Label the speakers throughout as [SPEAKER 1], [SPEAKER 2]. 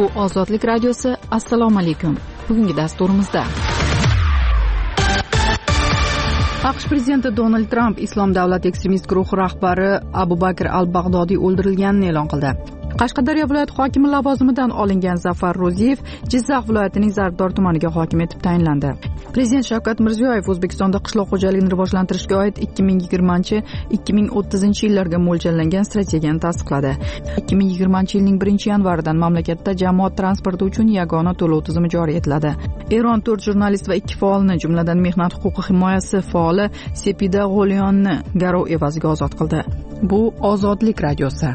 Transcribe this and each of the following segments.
[SPEAKER 1] Bu Ozodlik radiosi. Assalomu alaykum. Bugungi dasturimizda AQSh prezidenti Donald Tramp Islom davlat ekstremist guruhi rahbari Abu Bakr al-Bag'dodiy o'ldirilganini e'lon qildi. Qashqadaryo viloyati hokimi lavozimidan olingan Zafar Ro'ziyev Jizzax viloyatining Zarbdor tumaniga hokim etib tayinlandi. Prezident Shavkat Mirziyoyev O'zbekistonda qishloq xo'jaligini rivojlantirishga oid 2020-2030 yillarga mo'ljallangan strategiyani tasdiqladi. 2020 yilning 1-yanvaridan mamlakatda jamoat transporti uchun yagona to'lov tizimi joriy etiladi. Eron 4 jurnalist va 2 faolni, jumladan mehnat huquqi himoyasi faoli Sepida G'olyonni garov evaziga ozod qildi. Bu Ozodlik radiosi.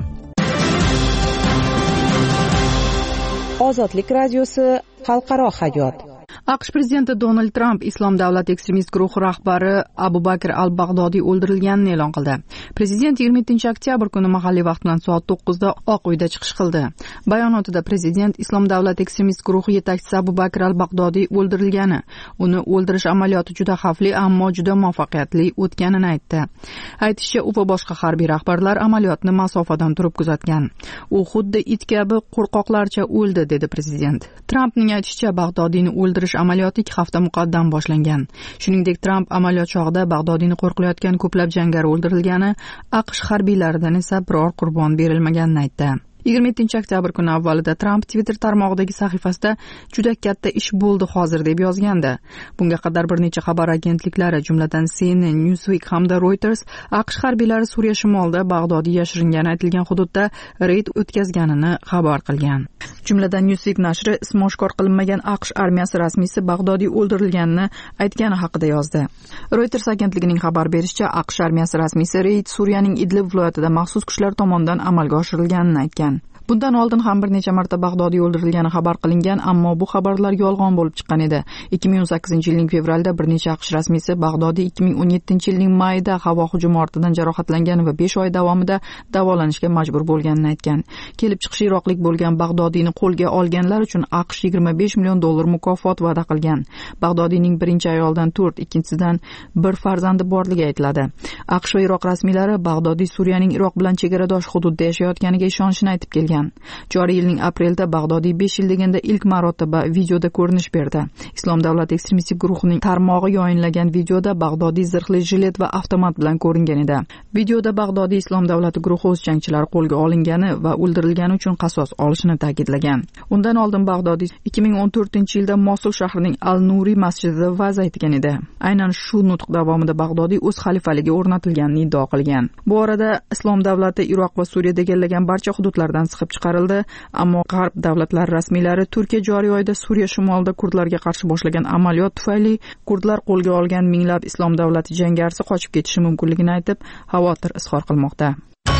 [SPEAKER 2] Ozodlik radiosi xalqaro hayot.
[SPEAKER 1] AQSh prezidenti Donald Tramp Islom davlat ekstremist guruhi rahbari Abu Bakr al-Bag'dodiy o'ldirilganini e'lon qildi. Prezident 27-oktyabr kuni mahalliy vaqt bilan soat 9 da Oq uyda chiqish qildi. Bayonotida prezident Islom davlat ekstremist guruhi yetakchisi Abu Bakr al-Bag'dodiy o'ldirilgani, uni o'ldirish amaliyoti juda xavfli, ammo juda muvaffaqiyatli o'tganini aytdi. Aytishicha, u va boshqa harbiy rahbarlar amaliyotni masofadan turib kuzatgan. U xuddi it kabi qo'rqoqlarcha o'ldi, dedi prezident. Trampning aytishicha, Bag'dodiyni o'ldirish amaliyoti 2 hafta muqaddam boshlangan. Shuningdek, Tramp amaliyot chog'ida Bag'dodiyni qo'riqlayotgan ko'plab jangari o'ldirilgani, AQSh harbiylaridan esa biror qurbon berilmaganini aytdi. 27-oktyabr kuni avvalida Tramp Twitter tarmog'idagi sahifasida juda katta ish bo'ldi hozir deb yozgandi. Bunga qadar bir necha xabar agentliklari, jumladan CNN, Newsweek hamda Reuters AQSh harbiylari Suriya shimolida Bag'dodiy yashiringani aytilgan hududda reyd o'tkazganini xabar qilgan. Jumladan Newsweek nashri ismi oshkor qilinmagan AQSh armiyasi rasmiysi Bag'dodiy o'ldirilganini aytgani haqida yozdi. Reuters agentligining xabar berishicha, AQSh armiyasi rasmiysi reyd Suriyaning Idlib viloyatida maxsus kuchlar tomonidan amalga oshirilganini aytgan. Bundan oldin ham bir necha marta Bag'dodiy o'ldirilgani xabar qilingan, ammo bu xabarlar yolg'on bo'lib chiqqan edi. 2018-yilning fevralida bir necha AQSh rasmiysi Bag'dodiy 2017-yilning mayida havo hujumi ortidan jarohatlangan va 5 oy davomida davolanishga majbur bo'lganini aytgan. Kelib chiqishi iroqlik bo'lgan Bag'dodiyni qo'lga olganlar uchun AQSh $25 million mukofot va'da qilgan. Bag'dodiyning birinchi ayoldan 4, ikkinchisidan 1 farzandi borligi aytiladi. AQSh va Iroq rasmiylari Bag'dodiy Suriyaning Iroq bilan chegaradosh hududda yashayotganiga ishonishini aytib kelgan. Joriy yilning aprelida Bag'dodiy 5 yil deganda ilk marotaba videoda ko'rinish berdi. Islom davlat ekstremistik guruhining tarmog'i yoyinlagan videoda Bag'dodiy zirhli jilet va avtomat bilan ko'ringan edi. Videoda Bag'dodiy Islom davlati guruhi o'z jangchilari qo'lga olingani va o'ldirilgani uchun qasos olishini ta'kidlagan. Undan oldin Bag'dodiy 2014-yilda Mosul shahrining Al-Nuri masjidida va'z aytgan edi. Aynan shu nutq davomida Bag'dodiy o'z xalifaligiga o'rnatilganini iddao qilgan. Bu orada Islom davlati Iroq va Suriyada egallagan barcha hududlardan chiqib chiqarildi, ammo G'arb davlatlari rasmiylari Turkiya joriy oyda Suriya shimolida kurdlarga qarshi boshlagan amaliyot tufayli kurdlar qo'lga olgan minglab Islom davlati jangarisi qochib ketishi mumkinligini aytib, xavotir izhor qilmoqda.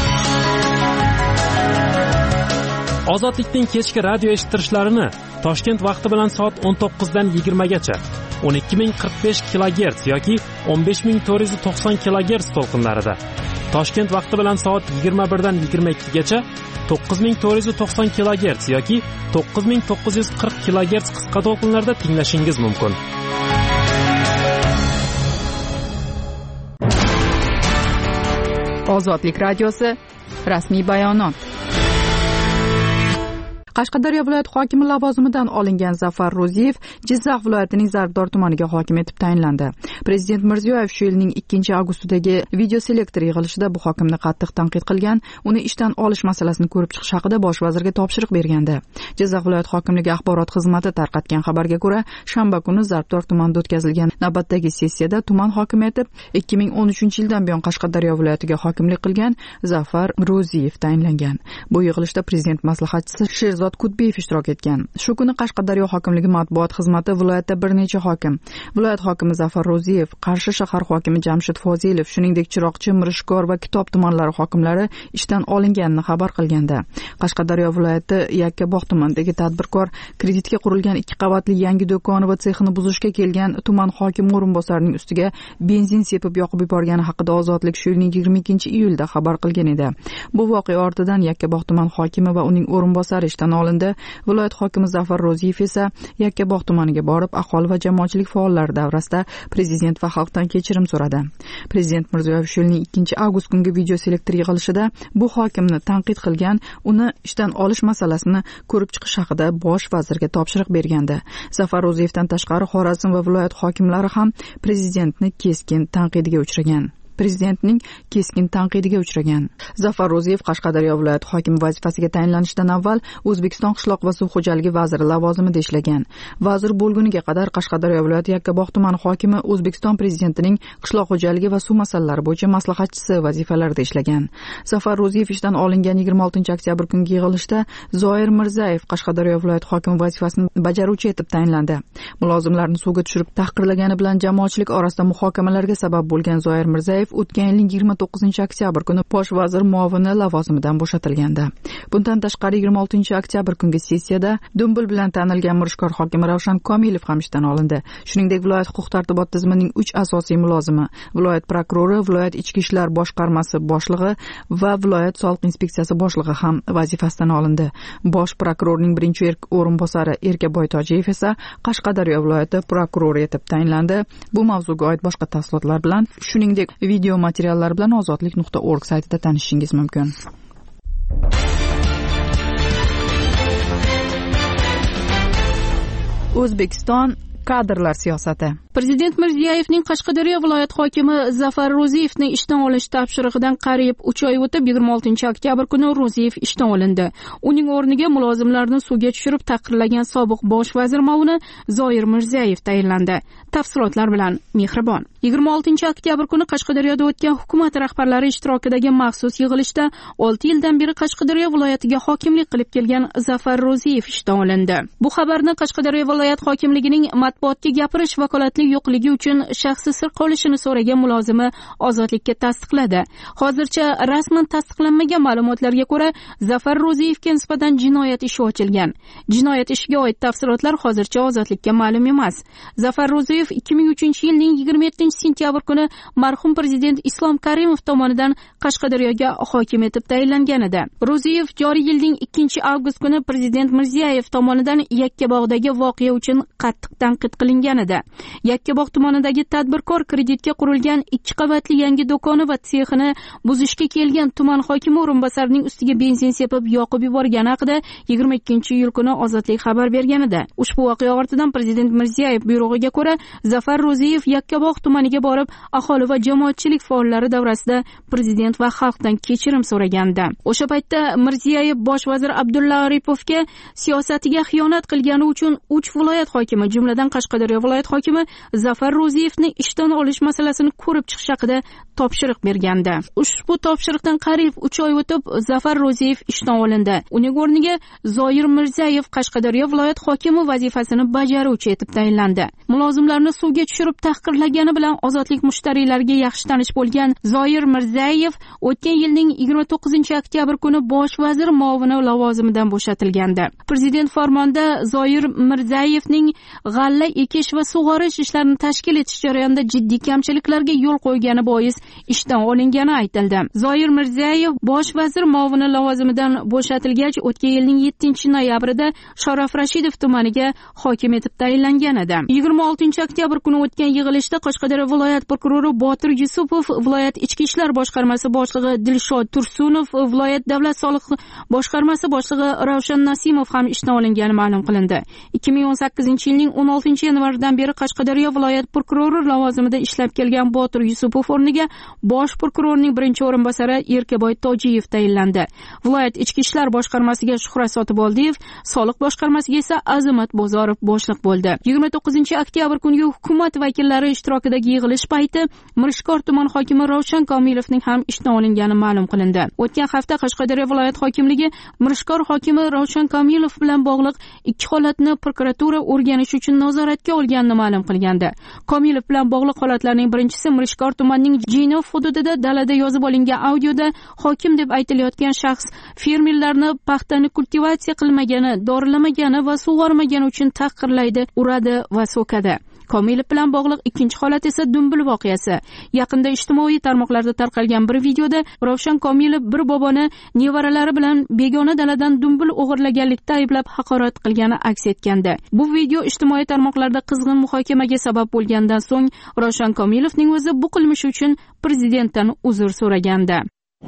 [SPEAKER 3] Ozodlikning kechki radio eshittirishlarini Toshkent vaqti bilan soat 19 dan 20 gacha 12045 kHz yoki 15490 kHz to'lqinlarida, Toshkent vaqti bilan soat 21 dan 22 gacha 9490 kHz yoki 9940 kHz qisqa to'lqinlarda tinglashingiz mumkin.
[SPEAKER 1] Ozodlik radiosi rasmiy bayonot. Qashqadaryo viloyati hokimi lavozimidan olingan Zafar Ro'ziyev Jizzax viloyatining Zarbdor tumaniga hokim etib tayinlandi. Prezident Mirziyoyev shu yilning 2-avgustidagi video selektor yig'ilishida bu hokimni qattiq tanqid qilgan, uni ishdan olish masalasini ko'rib chiqish haqida bosh vazirga topshiriq bergandi. Jizzax viloyati hokimligi axborot xizmati tarqatgan xabarga ko'ra, shanba kuni Zarbdor tumanida o'tkazilgan navbatdagi sessiyada tuman hokimi etib 2013-yildan buyon Qashqadaryo viloyatiga hokimlik qilgan Zafar Ro'ziyev tayinlangan. Bu yig'ilishda prezident maslahatchisi Sherzod Kudbiyev ishtirok etgan. Shu kuni Qashqadaryo hokimligi matbuot xizmati viloyatda bir necha hokim, viloyat hokimi Zafar Ro'ziyev, Qarshi shahar hokimi Jamshid Fozilov, shuningdek Chiroqchi, Mirishkor va Kitob tumanlari hokimlari ishdan olinganini xabar qilganda, Qashqadaryo viloyati Yakkabog' tumanidagi tadbirkor kreditga qurilgan 2 qavatli yangi do'koni va sexini buzishga kelgan tuman hokimi o'rinbosarining ustiga benzin sepib yoqib yuborgani haqida Ozodlik shu yilning 22-iyulda xabar qilgan edi. Bu voqea ortidan Yakkabog' tuman hokimi va uning o'rinbosari ishdan olindi. Viloyat hokimi Zafar Ro'ziyev esa Yakkabog' tumaniga borib, aholi va jamoatchilik faollari davrasida prezident va xalqdan kechirim so'radi. Prezident Mirziyoyev shu yilning 2-avgust kungi video selektor yig'ilishida bu hokimni tanqid qilgan, uni ishdan olish masalasini ko'rib chiqish haqida bosh vazirga topshiriq bergandi. Zafar Ro'ziyevdan tashqari Xorazm va viloyat hokimlari ham prezidentning keskin tanqidiga uchragan. Zafar Ro'ziyev Qashqadaryo viloyati hokimi vazifasiga tayinlanishidan avval O'zbekiston qishloq va suv xo'jaligi vaziri lavozimida ishlagan. Vazir bo'lguniga qadar Qashqadaryo viloyati Yakkabog' tumani hokimi O'zbekiston prezidentining qishloq xo'jaligi va suv masalalari bo'yicha maslahatchisi vazifalarida ishlagan. Zafar Ro'ziyev ishdan olingan 26-oktyabr kungi yig'ilishda Zoir Mirzayev Qashqadaryo viloyati hokimi vazifasini bajaruvchi etib tayinlandi. Mulozimlarni suvga tushirib tahqirlagani bilan jamoatchilik orasida muhokamalarga sabab bo'lgan Zoir Mirzayev o'tgan yilning 29-oktyabr kuni bosh vazir muovini lavozimidan bo'shatilgandi. Bundan tashqari 26-oktyabr kungi sessiyada Dumbil bilan tanilgan Mirishkor hokimi Ravshan Komilov ham ishdan olindi. Shuningdek, viloyat huquq-tartibot tizimining 3 asosiy mulozimi, viloyat prokurori, viloyat ichki ishlar boshqarmasi boshlig'i va viloyat soliq inspeksiyasi boshlig'i ham vazifasidan olindi. Bosh prokurorning birinchi o'rinbosari Erkaboy Tojiyev esa Qashqadaryo viloyati prokurori etib tayinlandi. Bu mavzuga oid boshqa tafsilotlar bilan, shuningdek video materiallar bilan ozodlik.org saytida tanishishingiz mumkin. O'zbekiston kadrlar siyosati. Prezident Mirziyoyevning Qashqadaryo viloyat hokimi Zafar Ro'ziyevni ishdan olish topshirig'idan qariyb 3 oy o'tib 26-oktyabr kuni Ro'ziyev ishdan olindi. Uning o'rniga mulozimlarni suvga tushirib tahqirlagan sobiq bosh vazir muovini Zoir Mirzayev tayinlandi. Tafsilotlar bilan Mehribon. 26-oktyabr kuni Qashqadaryoda o'tgan hukumat rahbarlari ishtirokidagi maxsus yig'ilishda 6 yildan beri Qashqadaryo viloyatiga hokimlik qilib kelgan Zafar Ro'ziyev ishdan olindi. Bu xabarni Qashqadaryo viloyat hokimligining matbuotga gapirish vakolatli yo'qligi uchun shaxsiy sir qolishini so'ragan mulozimi ozodlikka tasdiqladi. Hozircha rasman tasdiqlanmagan ma'lumotlarga ko'ra, Zafar Ro'ziyevga nisbatan jinoyat ishi ochilgan. Jinoyat ishiga oid tafsilotlar hozircha ozodlikka ma'lum emas. Zafar Ro'ziyev 2003-yilning 27-sentyabr kuni marhum prezident Islom Karimov tomonidan Qashqadaryoga hokim etib tayinlangan edi. Ro'ziyev joriy yilning 2-avgust kuni prezident Mirziyoyev tomonidan Yakkabog'dagi voqea uchun qattiq tanqid qilingan edi. Yakkabog' tumanidagi tadbirkor kreditga qurilgan 2 qavatli yangi do'koni va tsexini buzishga kelgan tuman hokimi o'rinbosarining ustiga benzin sepib yoqib yuborgani haqida 22-iyul kuni Ozodlik xabar bergan edi. Ushbu voqea ortidan prezident Mirziyoyev buyrug'iga ko'ra Zafar Ro'ziyev Yakkabog' tumaniga borib, aholi va jamoatchilik faollari davrasida prezident va xalqdan kechirim so'ragandi. O'sha paytda Mirziyoyev bosh vazir Abdulla Aripovga siyosatiga xiyonat qilgani uchun 3 viloyat hokimi, jumladan Qashqadaryo viloyat hokimi Zafar Ro'ziyevni ishdan olish masalasini ko'rib chiqish haqida topshiriq bergandi. Ushbu topshiriqdan qariyb 3 oy o'tib Zafar Ro'ziyev ishdan olindi. Uning o'rniga Zoir Mirzayev Qashqadaryo viloyat hokimi vazifasini bajaruvchi etib tayinlandi. Mulozimlarni suvga tushirib tahqirlagani bilan ozodlik mushtariylariga yaxshi tanish bo'lgan Zoir Mirzayev o'tgan yilning 29-oktyabr kuni bosh vazir muovini lavozimidan bo'shatilgandi. Prezident farmonida Zoir Mirzayevning g'alla ekish va sug'orish ishlarini tashkil etish jarayonida jiddiy kamchiliklarga yo'l qo'ygani bois ishdan olingani aytildi. Zoir Mirzayev bosh vazir muovini lavozimidan bo'shatilgach, o'tgan yilning 7-noyabrida Sharof Rashidov tumaniga hokim etib tayinlangan edi. 26-oktyabr kuni o'tgan yig'ilishda Qashqadaryo viloyat prokurori Botir Yusupov, viloyat ichki ishlar boshqarmasi boshlig'i Dilshod Tursunov, viloyat davlat soliq boshqarmasi boshlig'i Ravshan Nasimov ham ishdan olingani ma'lum qilindi. 2018-yilning 16-yanvaridan beri Qashqadaryo viloyat prokurori lavozimida ishlab kelgan Botir Yusupov o'rniga bosh prokurorning birinchi o'rinbosari Erkaboy Tojiyev tayinlandi. Viloyat ichki ishlar boshqarmasiga Shuhrat Sotiboldiyev, soliq boshqarmasiga esa Azimat Bozorov boshliq bo'ldi. 29-oktyabr kungi hukumat vakillari ishtirokidagi yig'ilish payti Mirishkor tuman hokimi Ravshan Komilovning ham ishdan olingani ma'lum qilindi. O'tgan hafta Qashqadaryo viloyat hokimligi Mirishkor hokimi Ravshan Komilov bilan bog'liq 2 holatni prokuratura o'rganish uchun nazoratga olganini ma'lum qilgandi. Komilov bilan bog'liq holatlarning birinchisi Mirishkor tumanining Jinov hududida dalada yozib olingan audioda hokim deb aytilayotgan shaxs fermerlarni paxtani kultivatsiya qilmagani, dorilamagani va sug'ormagani uchun tahqirlaydi, uradi va so'kadi.
[SPEAKER 4] Komilov bilan bog'liq ikkinchi holat esa Dumbil voqeasi. Yaqinda ijtimoiy tarmoqlarda tarqalgan bir videoda Ravshan Komilov bir boboni nevaralari bilan begona daladan dumbil o'g'irlaganlikda ayblab haqorat qilgani aks etgandi. Bu video ijtimoiy tarmoqlarda qizg'in muhokamaga sabab bo'lgandan so'ng Ravshan Komilovning o'zi bu qilmishi uchun prezidentdan uzr so'ragandi.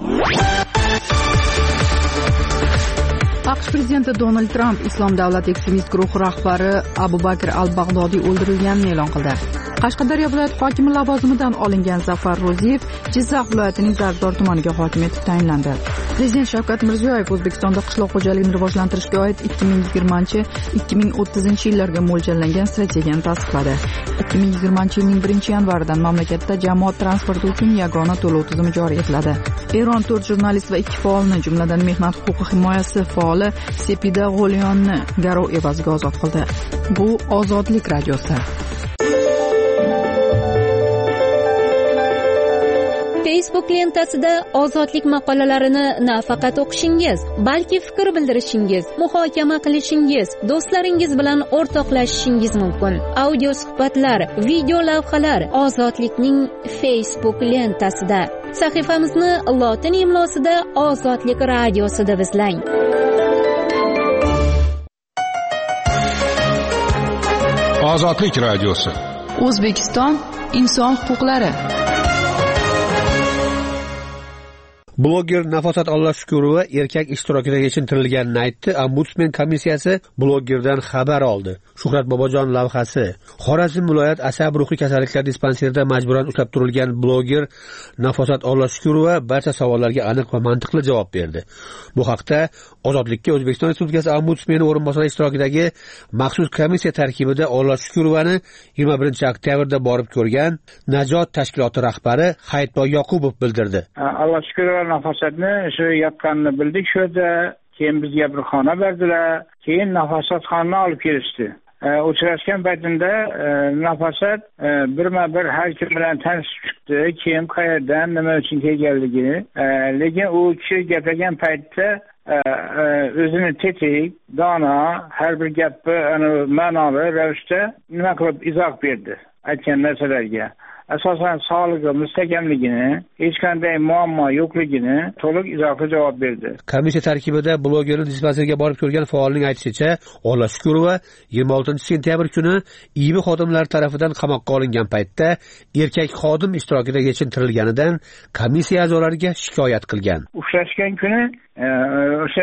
[SPEAKER 1] AQSh prezidenti Donald Tramp Islom davlat ekstremist guruhi rahbari Abu Bakr al-Bag'dodiy o'ldirilganini e'lon qildi. Qashqadaryo viloyat hokimi lavozimidan olingan Zafar Ro'ziyev Jizzax viloyatining Zardo'r tumaniga hokim etib tayinlandi. Prezident Shavkat Mirziyoyev O'zbekistonda qishloq xo'jaligini rivojlantirishga oid 2020-2030 yillarga mo'ljallangan strategiyani tasdiqladi. 2020 yilning 1-yanvaridan mamlakatda jamoat transporti uchun yagona to'lov tizimi joriy etiladi. Eron 4 jurnalist va 2 faolni, jumladan mehnat huquqi himoyasi faoli Sepida G'olyonni garov evaziga ozod qildi. Bu Ozodlik radiosi.
[SPEAKER 4] Facebook lentasida ozodlik maqolalarini nafaqat o'qishingiz, balki fikr bildirishingiz, muhokama qilishingiz, do'stlaringiz bilan o'rtoqlashishingiz mumkin. Audio suhbatlar, video lavhalar Ozodlikning Facebook lentasida. Sahifamizni lotin imlosida Ozodlik radiosida izlang.
[SPEAKER 5] Ozodlik radiosi.
[SPEAKER 1] O'zbekiston inson huquqlari.
[SPEAKER 6] Bloger Nafosat Ollashukurova erkak ishtirokida yechintirilganini aytdi. Ombudsman komissiyasi blogerdan xabar oldi. Shuhrat Bobojon lavhasi. Xorazm viloyat asab ruhiy kasalliklar dispanserida majburan ushlab turilgan bloger Nafosat Ollashukurova barcha savollarga aniq va mantiqli javob berdi. Bu haqda Ozodlikka O'zbekiston Respublikasi ombudsmani o'rinbosari ishtirokidagi maxsus komissiya tarkibida Ollashukurovani 21-oktyabrda borib ko'rgan Najot tashkiloti rahbari Hayitboy Yoqubov bildirdi.
[SPEAKER 7] Ollashukurova Nafosatni shu yotganini bildik, shu yerda keyin bizga bir xona berdilar, keyin Nafosat xonani olib kelishdi. Uchrashgan paytimda Nafosat birma-bir har kim bilan tanishib chiqdi, kim qayerdan nima uchun kelganligini, lekin u kishi gapirgan paytda o'zini tetik, dono, har bir gapni ma'noli ravishda nima qilib izoh berdi aytgan narsalarga. Asosan sog'lig'i mustahkamligini, hech qanday muammo yo'qligini to'liq izohli javob berdi.
[SPEAKER 6] Komissiya tarkibida blogerni dispanserga borib ko'rgan faolning aytishicha, Ollashukurova 26-sentyabr kuni IIB xodimlari tomonidan qamoqqa olingan paytda erkak xodim ishtirokida yechintirilganidan komissiya a'zolariga shikoyat qilgan.
[SPEAKER 7] Uchrashgan kuni o'sha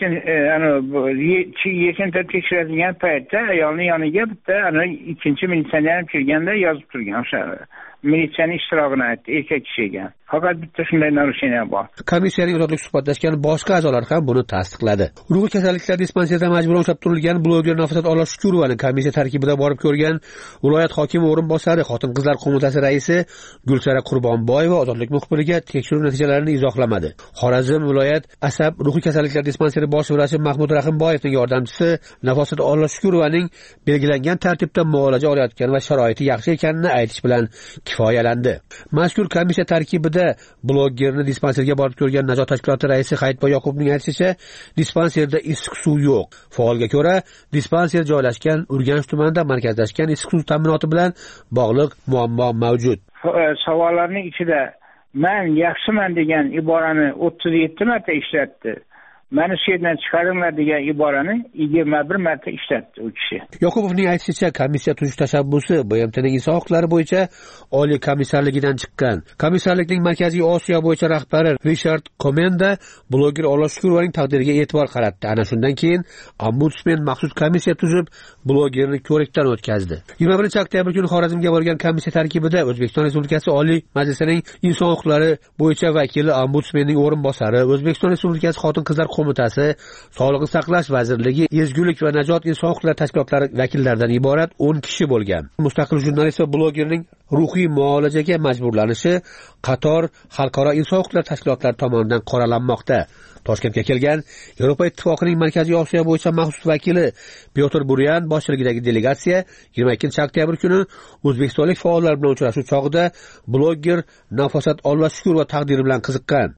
[SPEAKER 7] yechintirib tekshiradigan paytda ayolning yoniga bitta ikkinchi militsioner kelganda yozib turgan o'sha militsiyaning ishtirokini aytdi erkak kishiga. Faqat bitta shunday narusheniya bor.
[SPEAKER 6] Komissiyaning ozodlik suhbatlashgan boshqa a'zolar ham buni tasdiqladi. Ruhiy kasalliklar dispanserida majburan ushlab turilgan bloger Nafosat Ollashukurovani komissiya tarkibida borib ko'rgan viloyat hokimi o'rinbosari Xotin-qizlar qo'mitasi raisi Gulsara Qurbonboyeva ozodlik muxbiriga tekshiruv natijalarini izohlamadi. Xorazm viloyat asab ruhiy kasalliklar dispanseri bosh vrachi Mahmud Rahimboyevning yordamchisi Nafosat Ollashukurovaning belgilangan tartibda muolaja olayotgan va sharoiti yaxshi ekanini aytish bilan kifoyalandi. Mazkur komissiya tarkibida blogerni dispanserga borib ko'rgan Najot tashkiloti raisi Hayitboy Yoqubovning aytishicha, dispanserda issiq suv yo'q. Faolga ko'ra, dispanser joylashgan Urganch tumanida markazlashgan issiq suv ta'minoti bilan bog'liq muammo mavjud.
[SPEAKER 7] Savollarning ichida men yaxshiman degan iborani 37 marta ishlatdi. Meni shu yerdan chiqaringlar degan iborani 21 marta ishlatdi u kishi.
[SPEAKER 6] Yoqubovning aytishicha, komissiya tuzish tashabbusi BMTning inson huquqlari bo'yicha oliy komissarligidan chiqqan. Komissarlikning Markaziy Osiyo bo'yicha rahbari Richard Komenda bloger Ollashukurovaning taqdiriga e'tibor qaratdi. Ana shundan keyin ombudsman maxsus komissiya tuzib, blogerni ko'rikdan o'tkazdi. 21-oktyabr kuni Xorazmga borgan komissiya tarkibida O'zbekiston Respublikasi Oliy Majlisining inson huquqlari bo'yicha vakili ombudsmanning o'rinbosari, O'zbekiston Respublikasi Xotin-qizlar qo'mitasi, Sog'liqni saqlash vazirligi, Ezgulik va Najot inson huquqlari tashkilotlari vakillaridan iborat 10 kishi bo'lgan. Mustaqil jurnalist va blogerning ruhiy muolajaga majburlanishi qator xalqaro inson huquqlari tashkilotlari tomonidan qoralanmoqda. Toshkentga kelgan Yevropa Ittifoqining Markaziy Osiyo bo'yicha maxsus vakili Pyotr Buryan boshchiligidagi delegatsiya 22-oktyabr kuni o'zbekistonlik faollar bilan uchrashuv chog'ida bloger Nafosat Ollashukurova taqdiri bilan qiziqqan.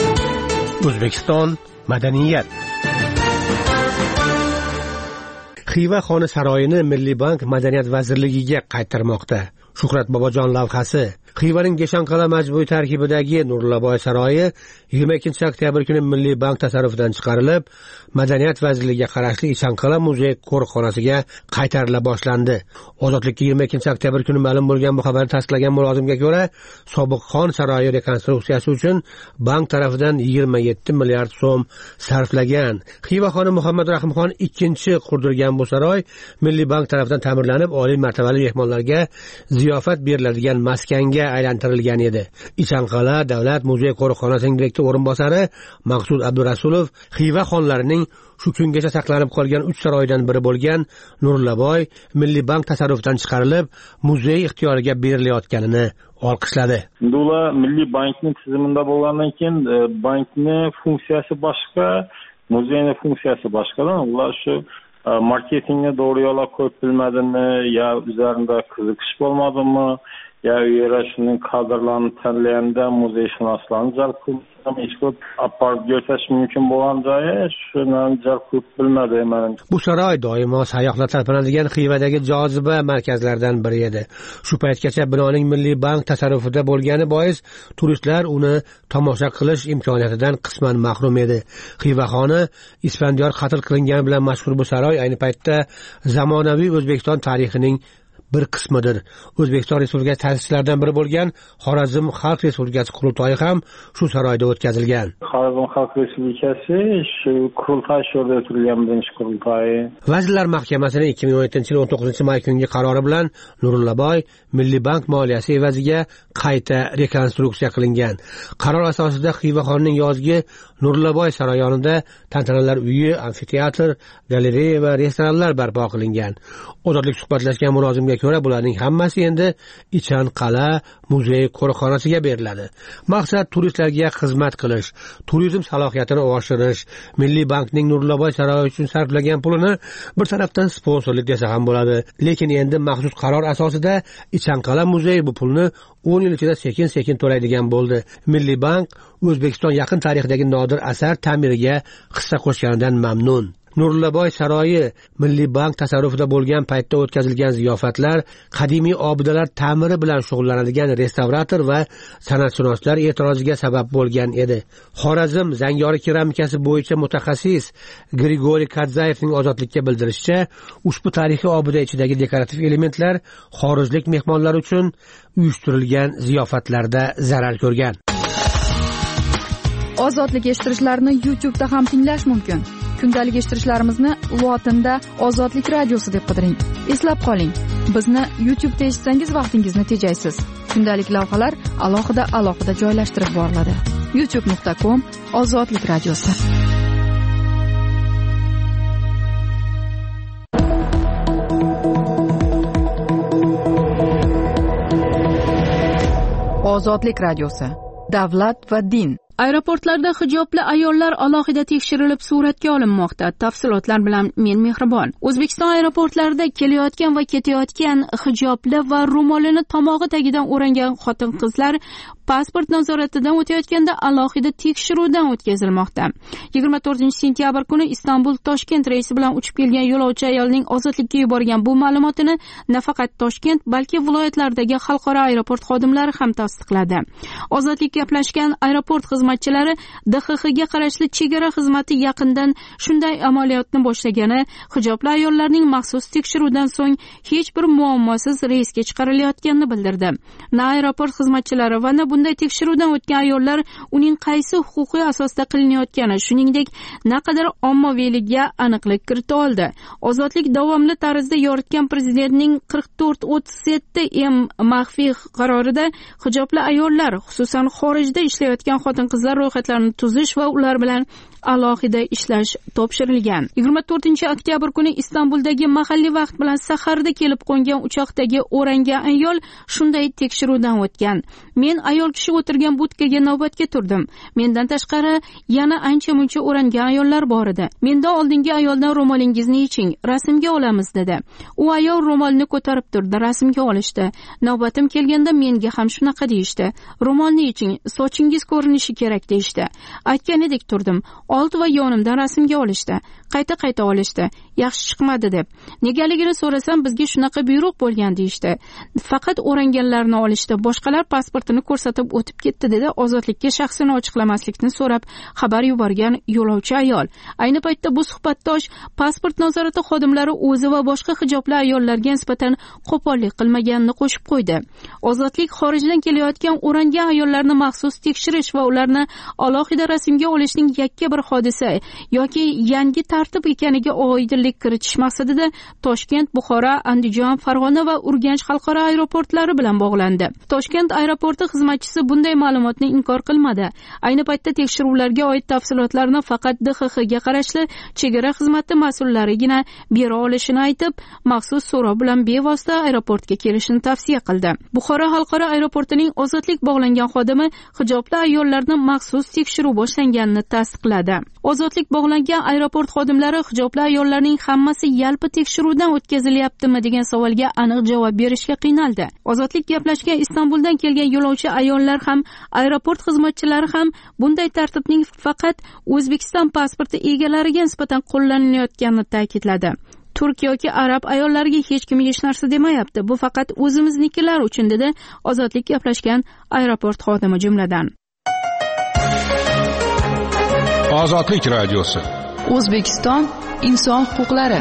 [SPEAKER 6] O'zbekiston madaniyat. Xiva xoni saroyini Milliy bank Madaniyat vazirligiga qaytarmoqda. Shuhrat Bobojon lavhasi. Xivaning Geshanqala majmui tarkibidagi Nurlaboy saroyi 22 oktyabr kuni Milliy bank tasarrufidan chiqarilib, Madaniyat vazirligiga qarashli Ichanqala muzey qo'riqxonasiga qaytarila boshlandi. Ozodlikka 22 oktyabr kuni ma'lum bo'lgan bu xabarni tasdiqlagan mulozimga ko'ra, sobiq xon saroyi rekonstruksiyasi uchun bank tarafidan 27 milliard so'm sarflagan. Xiva xoni Muhammad Rahimxon ikkinchi qurdirgan bu saroy Milliy bank tarafidan ta'mirlanib, oliy martabali mehmonlarga ziyofat beriladigan maskanga aylantirilgan edi. Ichanqala davlat muzey qo'riqxonasining direktor o'rinbosari Maqsud Abdurasulov Xiva xonlarining shu kungacha saqlanib qolgan 3 saroydan biri bo'lgan Nurlaboy Milliy bank tasarrufidan chiqarilib, muzey ixtiyoriga berilayotganini olqishladi.
[SPEAKER 8] Ular Milliy bankning tizimida bo'lgandan keyin bankning funksiyasi boshqa, muzeyning funksiyasi boshqadan. Ular shu marketingni to'g'ri yo'lga qo'yib bilmadimi, yo üzerinde qiziqish bo'lmadimi, yo yerashining kadrlarni tanlaganda muzeyshunoslarni jalb qilib aparib ko'rsatish mumkin bo'lgan joyi shuni jalb qilib bilmadi.
[SPEAKER 6] Bu saroy doimo sayyohlar talpinadigan Xivadagi joziba markazlaridan biri edi. Shu paytgacha binoning Milliy bank tasarrufida bo'lgani bois turistlar uni tomosha qilish imkoniyatidan qisman mahrum edi. Xiva xoni Isfandiyor qatl qilingani bilan mashhur bu saroy ayni paytda zamonaviy O'zbekiston tarixining bir qismidir. O'zbekiston Respublikasi ta'sischilaridan biri bo'lgan Xorazm Xalq Respublikasi qurultoyi ham shu saroyda o'tkazilgan.
[SPEAKER 8] Xorazm Xalq Respublikasi shu qurultoy sho'rda o'tkazilgan birinchi qurultoyi.
[SPEAKER 6] Vazirlar Mahkamasining 2017-yil 19-may kungi qarori bilan Nurlaboy Milliy bank moliyasi evaziga qayta rekonstruksiya qilingan. Qaror asosida Xiva xonning yozgi Nurlaboy saroyi yonida tantanalar uyi, amfiteatr, galereya va restoranlar barpo qilingan. Ozodlik suhbatlashgan mulozimga ko'ra bularning hammasi endi Ichanqala muzey qo'riqxonasiga beriladi. Maqsad turistlarga xizmat qilish, turizm salohiyatini oshirish. Milliy bankning Nurlaboy saroyi uchun sarflagan pulini bir tarafdan sponsorlik desa ham bo'ladi. Lekin endi maxsus qaror asosida Ichanqala muzey bu pulni 10 yil ichida sekin-sekin to'laydigan bo'ldi. Milliy bank O'zbekiston yaqin tarixidagi nodir asar ta'miriga hissa qo'shganidan mamnun. Nurlaboy saroyi Milliy bank tasarrufida bo'lgan paytda o'tkazilgan ziyofatlar, qadimiy obidalar ta'miri bilan shug'ullanadigan restavrator va san'atshunoslar e'tiroziga sabab bo'lgan edi. Xorazm Zangori keramikasi bo'yicha mutaxassis Grigoriy Kadzayevning Ozodlikka bildirishicha, ushbu tarixiy obida ichidagi dekorativ elementlar xorijlik mehmonlar uchun uyushtirilgan ziyofatlarda zarar ko'rgan.
[SPEAKER 1] Ozodlik eshittirishlarni YouTube'da ham tinglash mumkin. Kundalik eshittirishlarimizni lotinda Ozodlik radiosi deb qidiring. Eslab qoling, bizni YouTube'da eshitsangiz vaqtingizni tejaysiz. Kundalik lavhalar alohida joylashtirib boriladi. youtube.com/Ozodlik radiosi. Ozodlik radiosi. Davlat va din.
[SPEAKER 4] Aeroportlarda hijobli ayollar alohida tekshirilib suratga olinmoqda. Tafsilotlar bilan men Mehribon. O'zbekiston aeroportlarida kelayotgan va ketayotgan hijobli va ro'molini tomog'i tagidan o'rangan xotin-qizlar pasport nazoratidan o'tayotganda alohida tekshiruvdan o'tkazilmoqda. 24-sentyabr kuni Istanbul-Toshkent reysi bilan uchib kelgan yo'lovchi ayolning ozodlikka yuborgan bu ma'lumotini nafaqat Toshkent, balki viloyatlardagi xalqaro aeroport xodimlari ham tasdiqladi. Ozodlik gaplashgan aeroport xizmatchilari DXXga qarashli chegara xizmati yaqindan shunday amaliyotni boshlagani, hijobli ayollarning maxsus tekshiruvdan so'ng hech bir muammosiz reysga chiqarilayotganini bildirdi. Na aeroport xizmatchilari va na bunday tekshiruvdan o'tgan ayollar uning qaysi huquqiy asosda qilinayotgani, shuningdek naqadar ommaviyligiga aniqlik kirita oldi. Ozodlik davomli tarzda yoritgan prezidentning 4437M maxfiy qarorida hijobli ayollar, xususan xorijda ishlayotgan xotin-qizlar ro'yxatlarini tuzish va ular bilan alohida ishlash topshirilgan. 24-oktyabr kuni Istanbuldagi mahalliy vaqt bilan saharda kelib qo'ngan uchoqdagi o'rangan ayol shunday tekshiruvdan o'tgan. Men ayol kishi o'tirgan budkaga navbatga turdim. Mendan tashqari yana ancha-muncha o'rangan ayollar bor edi. Mendan oldingi ayoldan ro'molingizni yeching, rasmga olamiz dedi. U ayol ro'molni ko'tarib turdi, rasmga olishdi. Navbatim kelganda menga ham shunaqa deyishdi. Ro'molni yeching, sochingiz ko'rinishi kerak deyishdi. Aytgan edik turdim. old va yonimdan rasmga olishdi. Qayta olishdi. Yaxshi chiqmadi deb. Negaligini so'rasam, bizga shunaqa buyruq bo'lgan deyishdi. Faqat o'ranganlarni olishdi. Boshqalar pasportini ko'rsatib o'tib ketdi dedi ozodlikka shaxsini ochiqlamaslikni so'rab xabar yuborgan yo'lovchi ayol. Ayni paytda bu suhbatdosh pasport nazorati xodimlari o'zi va boshqa hijobli ayollarga nisbatan qo'pollik qilmaganini qo'shib qo'ydi. Ozodlik xorijdan kelayotgan o'rangan ayollarni maxsus tekshirish va ularni alohida rasmga olishning yakka bir hodisa yoki yangi tartib ekaniga oydinlik kiritish maqsadida Toshkent, Buxoro, Andijon, Farg'ona va Urganch xalqaro aeroportlari bilan bog'landi. Toshkent aeroporti xizmatchisi bunday ma'lumotni inkor qilmadi. Ayni paytda tekshiruvlarga oid tafsilotlarni faqat DXXga qarashli chegara xizmati mas'ullarigina bera olishini aytib, maxsus so'rov bilan bevosita aeroportga kelishini tavsiya qildi. Buxoro xalqaro aeroportining ozodlik bog'langan xodimi hijobli ayollarni maxsus tekshiruv boshlanganini tasdiqladi. Ozodlik bog'langan aeroport xodimlari hijobli ayollarning hammasi yalpi tekshiruvdan o'tkazilyaptimi degan savolga aniq javob berishga qiynaldi. Ozodlik gaplashgan Istanbuldan kelgan yo'lovchi ayollar ham, aeroport xizmatchilari ham bunday tartibning faqat O'zbekiston pasporti egalariga nisbatan qo'llanilayotganini ta'kidladi. Turk yoki arab ayollariga hech kim hech narsa demayapti. Bu faqat o'zimiznikilar uchun dedi ozodlik gaplashgan aeroport xodimi jumladan.
[SPEAKER 5] Ozodlik radiosi.
[SPEAKER 1] O'zbekiston inson huquqlari.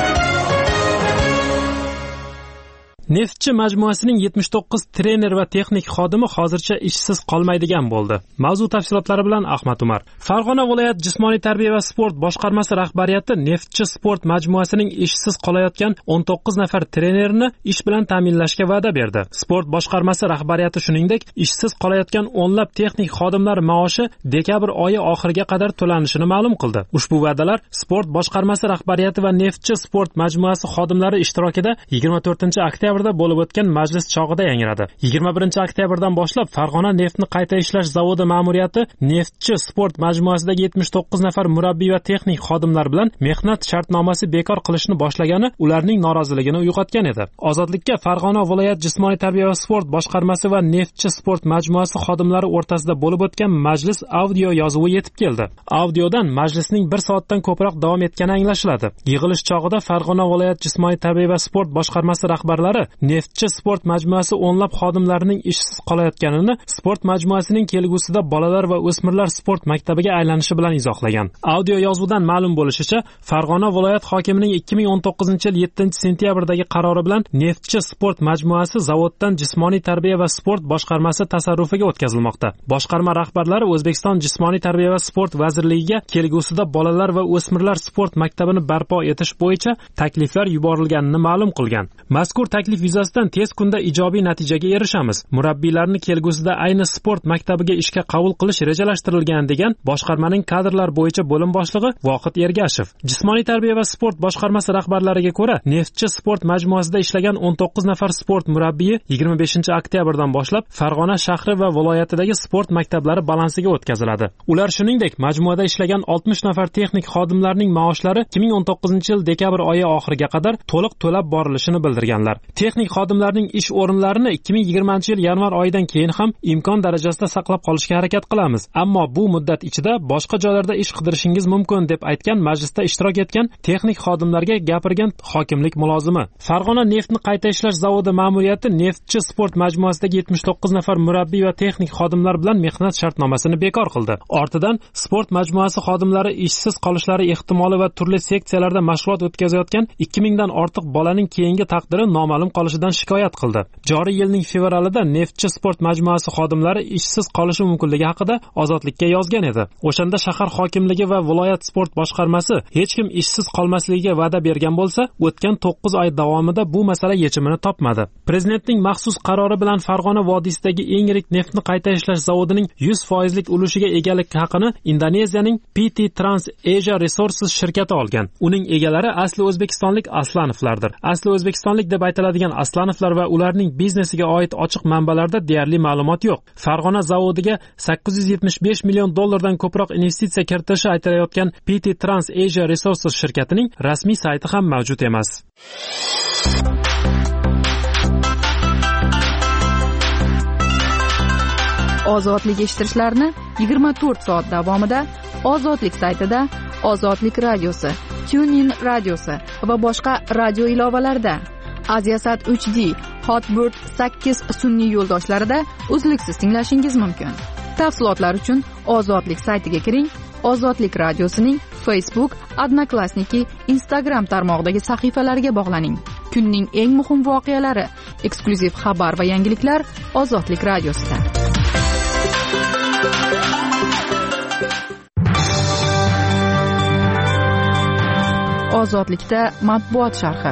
[SPEAKER 3] Neftchi majmuasining 79 trener va texnik xodimi hozircha ishsiz qolmaydigan bo'ldi. Mavzu tafsilotlari bilan Ahmad Umar. Farg'ona viloyat jismoniy tarbiya va sport boshqarmasi rahbariyati Neftchi sport majmuasining ishsiz qolayotgan 19 nafar trenerni ish bilan ta'minlashga va'da berdi. Sport boshqarmasi rahbariyati shuningdek, ishsiz qolayotgan o'nlab texnik xodimlar maoshi dekabr oyi oxiriga qadar to'lanishini ma'lum qildi. Ushbu va'dalar sport boshqarmasi rahbariyati va Neftchi sport majmuasi xodimlari ishtirokida 24-oktyabr bo'lib o'tgan majlis chog'ida yangradi. 21-oktyabrdan boshlab Farg'ona neftni qayta ishlash zavodi ma'muriyati Neftchi sport majmuasidagi 79 nafar murabbiy va texnik xodimlar bilan mehnat shartnomasi bekor qilishni boshlagani ularning noroziligini uyg'otgan edi. Ozodlikka Farg'ona viloyat jismoniy tarbiya va sport boshqarmasi va Neftchi sport majmuasi xodimlari o'rtasida bo'lib o'tgan majlis audio yozuvi yetib keldi. Audiodan majlisning 1 soatdan ko'proq davom etgani anglashiladi. Yig'ilish chog'ida Farg'ona viloyat jismoniy tarbiya va sport boshqarmasi rahbarlari Neftchi sport majmuasi o'nlab xodimlarining ishsiz qolayotganini sport majmuasining kelgusida bolalar va o'smirlar sport maktabiga aylanishi bilan izohlagan. Audio yozuvdan ma'lum bo'lishicha, Farg'ona viloyat hokimining 2019-yil 7-sentyabrdagi qarori bilan Neftchi sport majmuasi zavoddan jismoniy tarbiya va sport boshqarmasi tasarrufiga o'tkazilmoqda. Boshqarma rahbarlari O'zbekiston jismoniy tarbiya va sport vazirligiga kelgusida bolalar va o'smirlar sport maktabini barpo etish bo'yicha takliflar yuborilganini ma'lum qilgan. Mazkur taklif yuzasidan tez kunda ijobiy natijaga erishamiz. Murabbiylarni kelgusida ayni sport maktabiga ishga qabul qilish rejalashtirilgan degan boshqarmaning kadrlar bo'yicha bo'lim boshlig'i Vohid Ergashev. Jismoniy tarbiya va sport boshqarmasi rahbarlariga ko'ra, Neftchi sport majmuasida ishlagan 19 nafar sport murabbiyi 25-oktyabrdan boshlab Farg'ona shahri va viloyatidagi sport maktablari balansiga o'tkaziladi. Ular shuningdek majmuada ishlagan 60 nafar texnik xodimlarning maoshlari 2019-yil dekabr oyi oxiriga qadar to'liq to'lab borilishini bildirganlar. Texnik xodimlarning ish o'rinlarini 2020-yil yanvar oyidan keyin ham imkon darajasida saqlab qolishga harakat qilamiz. Ammo bu muddat ichida boshqa joylarda ish qidirishingiz mumkin deb aytgan majlisda ishtirok etgan texnik xodimlarga gapirgan hokimlik mulozimi. Farg'ona neftni qayta ishlash zavodi ma'muriyati Neftchi sport majmuasidagi 79 nafar murabbiy va texnik xodimlar bilan mehnat shartnomasini bekor qildi. Ortidan sport majmuasi xodimlari ishsiz qolishlari ehtimoli va turli seksiyalarda mashg'ulot o'tkazayotgan 2000 dan ortiq bolaning keyingi taqdiri noma'lum qolishidan shikoyat qildi. Joriy yilning fevralida Neftchi sport majmuasi xodimlari ishsiz qolishi mumkinligi haqida Ozodlikka yozgan edi. O'shanda shahar hokimligi va viloyat sport boshqarmasi hech kim ishsiz qolmasligiga va'da bergan bo'lsa, o'tgan 9 oy davomida bu masala yechimini topmadi. Prezidentning maxsus qarori bilan Farg'ona vodiysidagi eng yirik neftni qayta ishlash zavodining 100% ulushiga egalik haqini Indoneziyaning PT Trans Asia Resources shirkati olgan. Uning egalari asli o'zbekistonlik Aslanovlardir. Asli o'zbekistonlik deb aytiladigan Aslanovlar va ularning biznesiga oid ochiq manbalarda deyarli ma'lumot yo'q. Farg'ona zavodiga 875 million dollardan ko'proq investitsiya kiritishi aytilayotgan PT Trans Asia Resources shirkatining rasmiy sayti ham mavjud emas.
[SPEAKER 1] ozodlik eshittirishlarini 24 soat davomida ozodlik saytida, ozodlik radiosi, TuneIn radiosi va boshqa radio ilovalarida, Aziasat 3D, Hotbird 8 sun'iy yo'ldoshlarida uzluksiz tinglashingiz mumkin. Tafsilotlar uchun ozodlik saytiga kiring. Ozodlik radiosining Facebook, Odnoklassniki, Instagram tarmog'idagi sahifalariga bog'laning. Kunning eng muhim voqealari, eksklyuziv xabar va yangiliklar Ozodlik radiosida. Ozodlikda matbuot sharhi.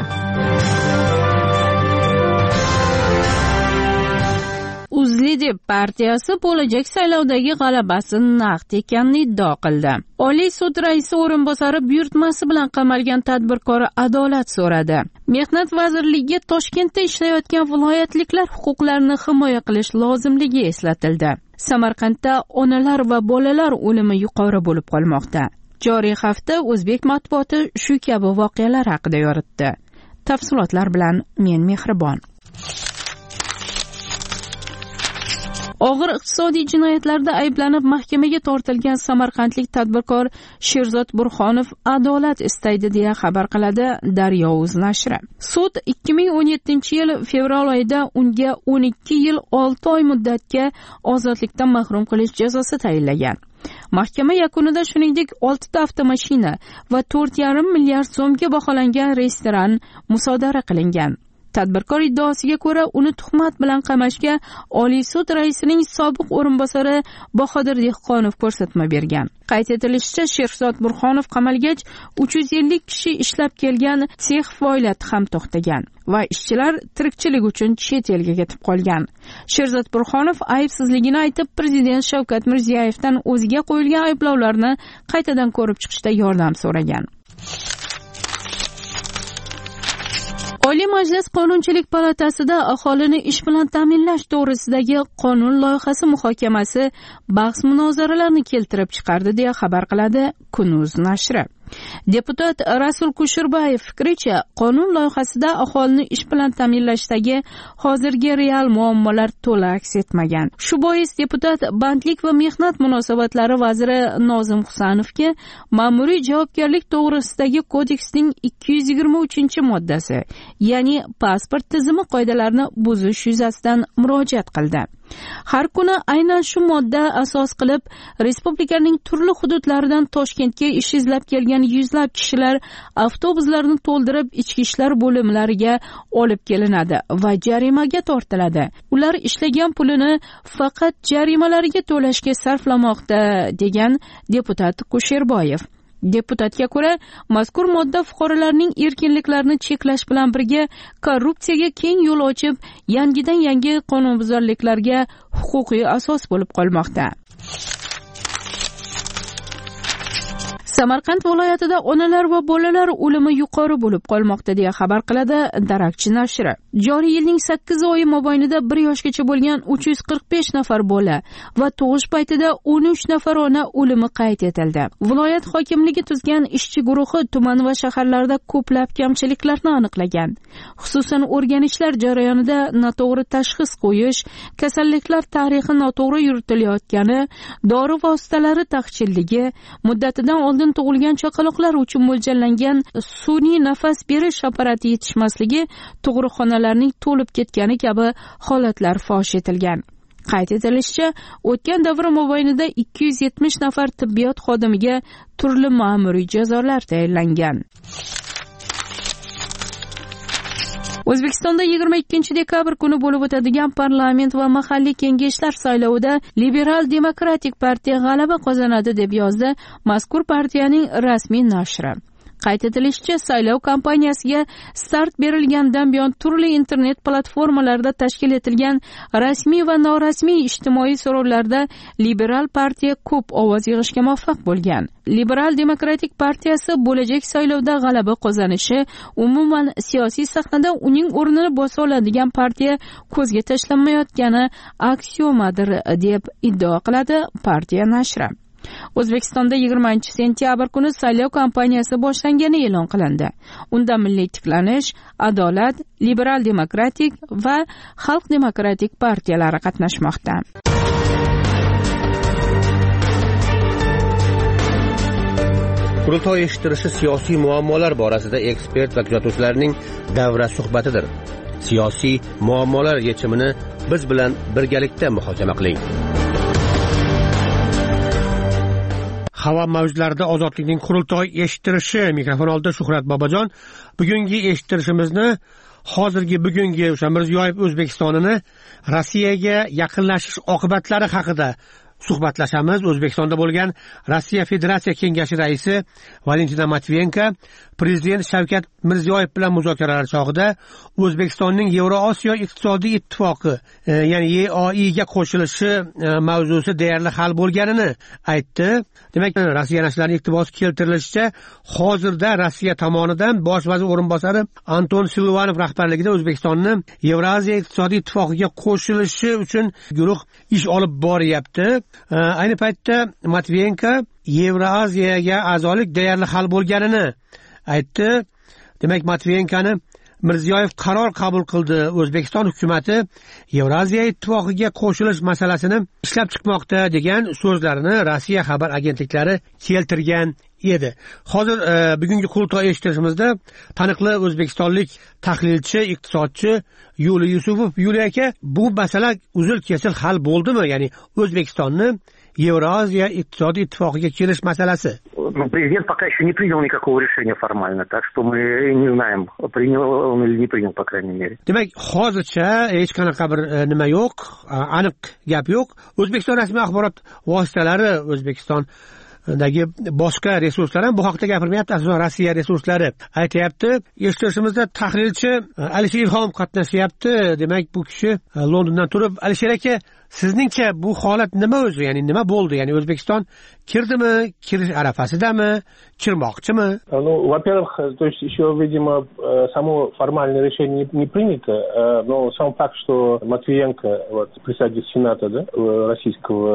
[SPEAKER 4] UzLiDep partiyasi bo'lajak saylovdagi g'alabasi naqd ekanini iddao qildi. Oliy sud raisi o'rinbosari buyurtmasi bilan qamalgan tadbirkor adolat so'radi. Mehnat vazirligiga Toshkentda ishlayotgan viloyatliklar huquqlarini himoya qilish lozimligi eslatildi. Samarqandda onalar va bolalar o'limi yuqori bo'lib qolmoqda. Joriy hafta o'zbek matbuoti shu kabi voqealar haqida yoritdi. Tafsilotlar bilan men Mehribon. Og'ir iqtisodiy jinoyatlarda ayblanib mahkamaga tortilgan samarqandlik tadbirkor Sherzod Burxonov adolat istaydi deya xabar qiladi Daryo.uz nashri. Sud 2017-yil fevral oyida unga 12 yil 6 oy muddatga ozodlikdan mahrum qilish jazosi tayinlagan. Mahkama yakunida shuningdek 6 ta avtomashina va 4,5 milliard so'mga baholangan restoran musodara qilingan. Tadbirkor iddaosiga ko'ra, uni tuhmat bilan qamashga Oliy sud raisining sobiq o'rinbosari Bahodir Dehqonov ko'rsatma bergan. Qayd etilishicha, Sherzod Burxonov qamalgach 350 kishi ishlab kelgan sex faoliyati ham to'xtagan va ishchilar tirikchilik uchun chet elga ketib qolgan. Sherzod Burxonov aybsizligini aytib, prezident Shavkat Mirziyoyevdan o'ziga qo'yilgan ayblovlarni qaytadan ko'rib chiqishda yordam so'ragan. Oliy Majlis Qonunchilik palatasida aholini ish bilan ta'minlash to'g'risidagi qonun loyihasi muhokamasi bahs-munozaralarni keltirib chiqardi deya xabar qiladi Kun.uz nashri. Deputat Rasul Kusherbayev fikricha, qonun loyihasida aholini ish bilan ta'minlashdagi hozirgi real muammolar to'la aks etmagan. Shu bois deputat bandlik va mehnat munosabatlari vaziri Nozim Husanovga ma'muriy javobgarlik to'g'risidagi kodeksning 223-moddasi, ya'ni pasport tizimi qoidalarini buzish yuzasidan murojaat qildi. Har kuni aynan shu modda asos qilib, respublikaning turli hududlaridan Toshkentga ish izlab kelgan yuzlab kishilar avtobuslarni to'ldirib ichki ishlar bo'limlariga olib kelinadi va jarimaga tortiladi. Ular ishlagan pulini faqat jarimalariga to'lashga sarflamoqda, degan deputat Kusherboyev. Deputatga ko'ra, mazkur modda fuqarolarning erkinliklarini cheklash bilan birga korrupsiyaga keng yo'l ochib, yangidan-yangi qonunbuzarliklarga huquqiy asos bo'lib qolmoqda. Samarqand viloyatida onalar va bolalar o'limi yuqori bo'lib qolmoqda deya xabar qiladi Darakchi nashri. Joriy yilning 8 oyi mobaynida 1 yoshgacha bo'lgan 345 nafar bola va tug'ish paytida 13 nafar ona o'limi qayd etildi. Viloyat hokimligi tuzgan ishchi guruhi tuman va shaharlarda ko'plab kamchiliklarni aniqlagan. Xususan, o'rganishlar jarayonida noto'g'ri tashxis qo'yish, kasalliklar tarixi noto'g'ri yuritilayotgani, dori vositalari taqchilligi, muddatidan oldin tug'ilgan chaqaloqlar uchun mo'ljallangan sun'iy nafas berish apparati yetishmasligi, tug'ruqxonalarning to'lib ketgani kabi holatlar fosh etilgan. Qayd etilishicha, o'tgan davr mobaynida 270 nafar tibbiyot xodimiga turli ma'muriy jazolar tayinlangan. O'zbekistonda 22 dekabr kuni bo'lib o'tadigan parlament va mahalliy kengashlar saylovida Liberal Demokratik partiya g'alaba qozonadi deb yozdi mazkur partiyaning rasmiy nashri. Qayd etilishicha, saylov kampaniyasiga start berilgandan buyon turli internet platformalarida tashkil etilgan rasmiy va norasmiy ijtimoiy so'rovlarda Liberal partiya ko'p ovoz yig'ishga muvaffaq bo'lgan. Liberal Demokratik partiyasi bo'lajak saylovda g'alaba qozonishi, umuman siyosiy sahnada uning o'rnini bosa oladigan partiya ko'zga tashlanmayotgani aksiomadir deb iddao qiladi partiya nashri. O'zbekistonda 20-sentyabr kuni saylov kampaniyasi boshlangani e'lon qilindi. Unda Milliy tiklanish, Adolat, Liberal demokratik va Xalq demokratik partiyalari qatnashmoqda.
[SPEAKER 6] Qurultoy eshittirishi siyosiy muammolar borasida ekspert va kuzatuvchilarning davra suhbatidir. Siyosiy muammolar yechimini biz bilan birgalikda muhokama qiling. Havo mavjlarida ozodlikning qurultoy eshittirishi. Mikrofon oldida Shuhrat Bobojon. Bugungi eshittirishimizni bugungi o'sha Mirziyoyev O'zbekistonini Rossiyaga yaqinlashish oqibatlari haqida suhbatlashamiz. O'zbekistonda bo'lgan Rossiya Federatsiya Kengashi raisi Valentina Matviyenko Prezident Shavkat Mirziyoyev bilan muzokaralar chog'ida O'zbekistonning Yevrosiyo iqtisodiy ittifoqi, ya'ni EOIga qo'shilishi mavzusi deyarli hal bo'lganini aytdi. Demak, Rossiya nashrlarining iqtibosi keltirilishicha, hozirda Rossiya tomonidan bosh vazir o'rinbosari Anton Silvanov rahbarligida O'zbekistonni Yevroziya iqtisodiy ittifoqiga qo'shilishi uchun guruh ish olib boryapti. Ayni paytda Matviyenko Yevroziyaga a'zolik deyarli hal bo'lganini aytdi. Demak, Matviyenkoni Mirziyoyev qaror qabul qildi. O'zbekiston hukumatı Yevroziya ittifoqiga qo'shilish masalasini ishlab chiqmoqda degan so'zlarini Rossiya xabar agentliklari keltirgan edi. Hozir bugungi qurultoy eshittirishimizda taniqli o'zbekistonlik tahlilchi, iqtisodchi Yuliy Yusupov. Yuliy aka, bu masala uzil-kesil hal bo'ldimi? Ya'ni O'zbekistonni Евразия iqtisodiy ittifoqiga kirish masalasi.
[SPEAKER 9] Президент пока еще не принял никакого решения формально, так что мы не знаем, принял он или не принял, по крайней мере.
[SPEAKER 6] Demak, hozircha hech qanaqa bir nima yo'q, aniq gap yo'q. O'zbekiston rasmiy axborot vositalari, O'zbekistondagi boshqa resurslar ham bu haqda gapirmayapti, asosan Rossiya resurslari aytayapti. Eshitishimizda tahlilchi Alisher Ilhomov qatnashyapti. Demak, bu kishi Londondan turib. Alisher aka, sizningcha bu holat nima o'zi? Ya'ni nima bo'ldi? Ya'ni O'zbekiston kirdimi, kirish arafasidami, kirmoqchimi?
[SPEAKER 10] Ну, во-первых, то есть еще, видимо, само формальное решение не принято, но сам факт, что Матвиенко, председатель Сената, да, российского,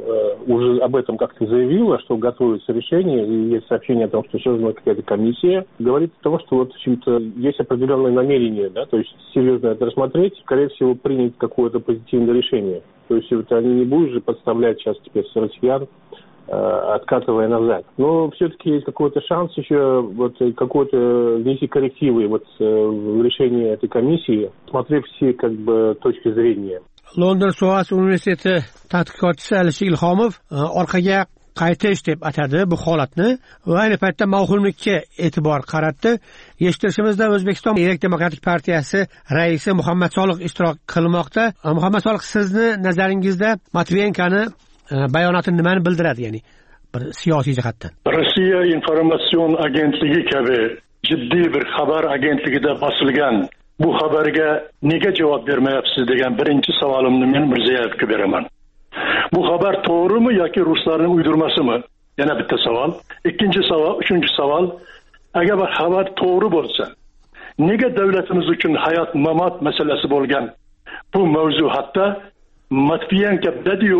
[SPEAKER 10] уже об этом как-то заявила, что готовится решение, и есть сообщение о том, что создана какая-то комиссия, говорит о том, что в общем-то есть определенное намерение, да, то есть серьезно это рассмотреть, скорее всего, принять какое-то позитивное решение. То есть они не будут же подставлять сейчас теперь россиян, откатывая назад. Но все-таки есть какой-то шанс еще какой-то внести коррективы в решение этой комиссии, смотрев все как бы точки зрения.
[SPEAKER 6] London Soas universiteti tadqiqotchisi Alisher Ilhomov orqaga qaytish deb atadi bu holatni va ayni paytda mavhumlikka e'tibor qaratdi. Eshitishimizda O'zbekiston Erk Demokratik partiyasi raisi Muhammad Soliq ishtirok qilmoqda. Muhammad Soliq, sizni nazaringizda Matviyenkoni bayonoti nimani bildiradi, ya'ni bir siyosiy jihatdan?
[SPEAKER 11] Rossiya informatsion agentligi kabi jiddiy bir xabar agentligida bosilgan bu xabarga nega javob bermayapsiz degan birinchi savolimni men Mirziyoyevga beraman. Bu xabar to'g'rimi yoki ruslarning uydurmasimi? Yana bitta savol. Ikkinchi savol, uchinchi savol, agar bu xabar to'g'ri bo'lsa, nega davlatimiz uchun hayot-mamot masalasi bo'lgan bu mavzu hatto Matviyenko Badiyu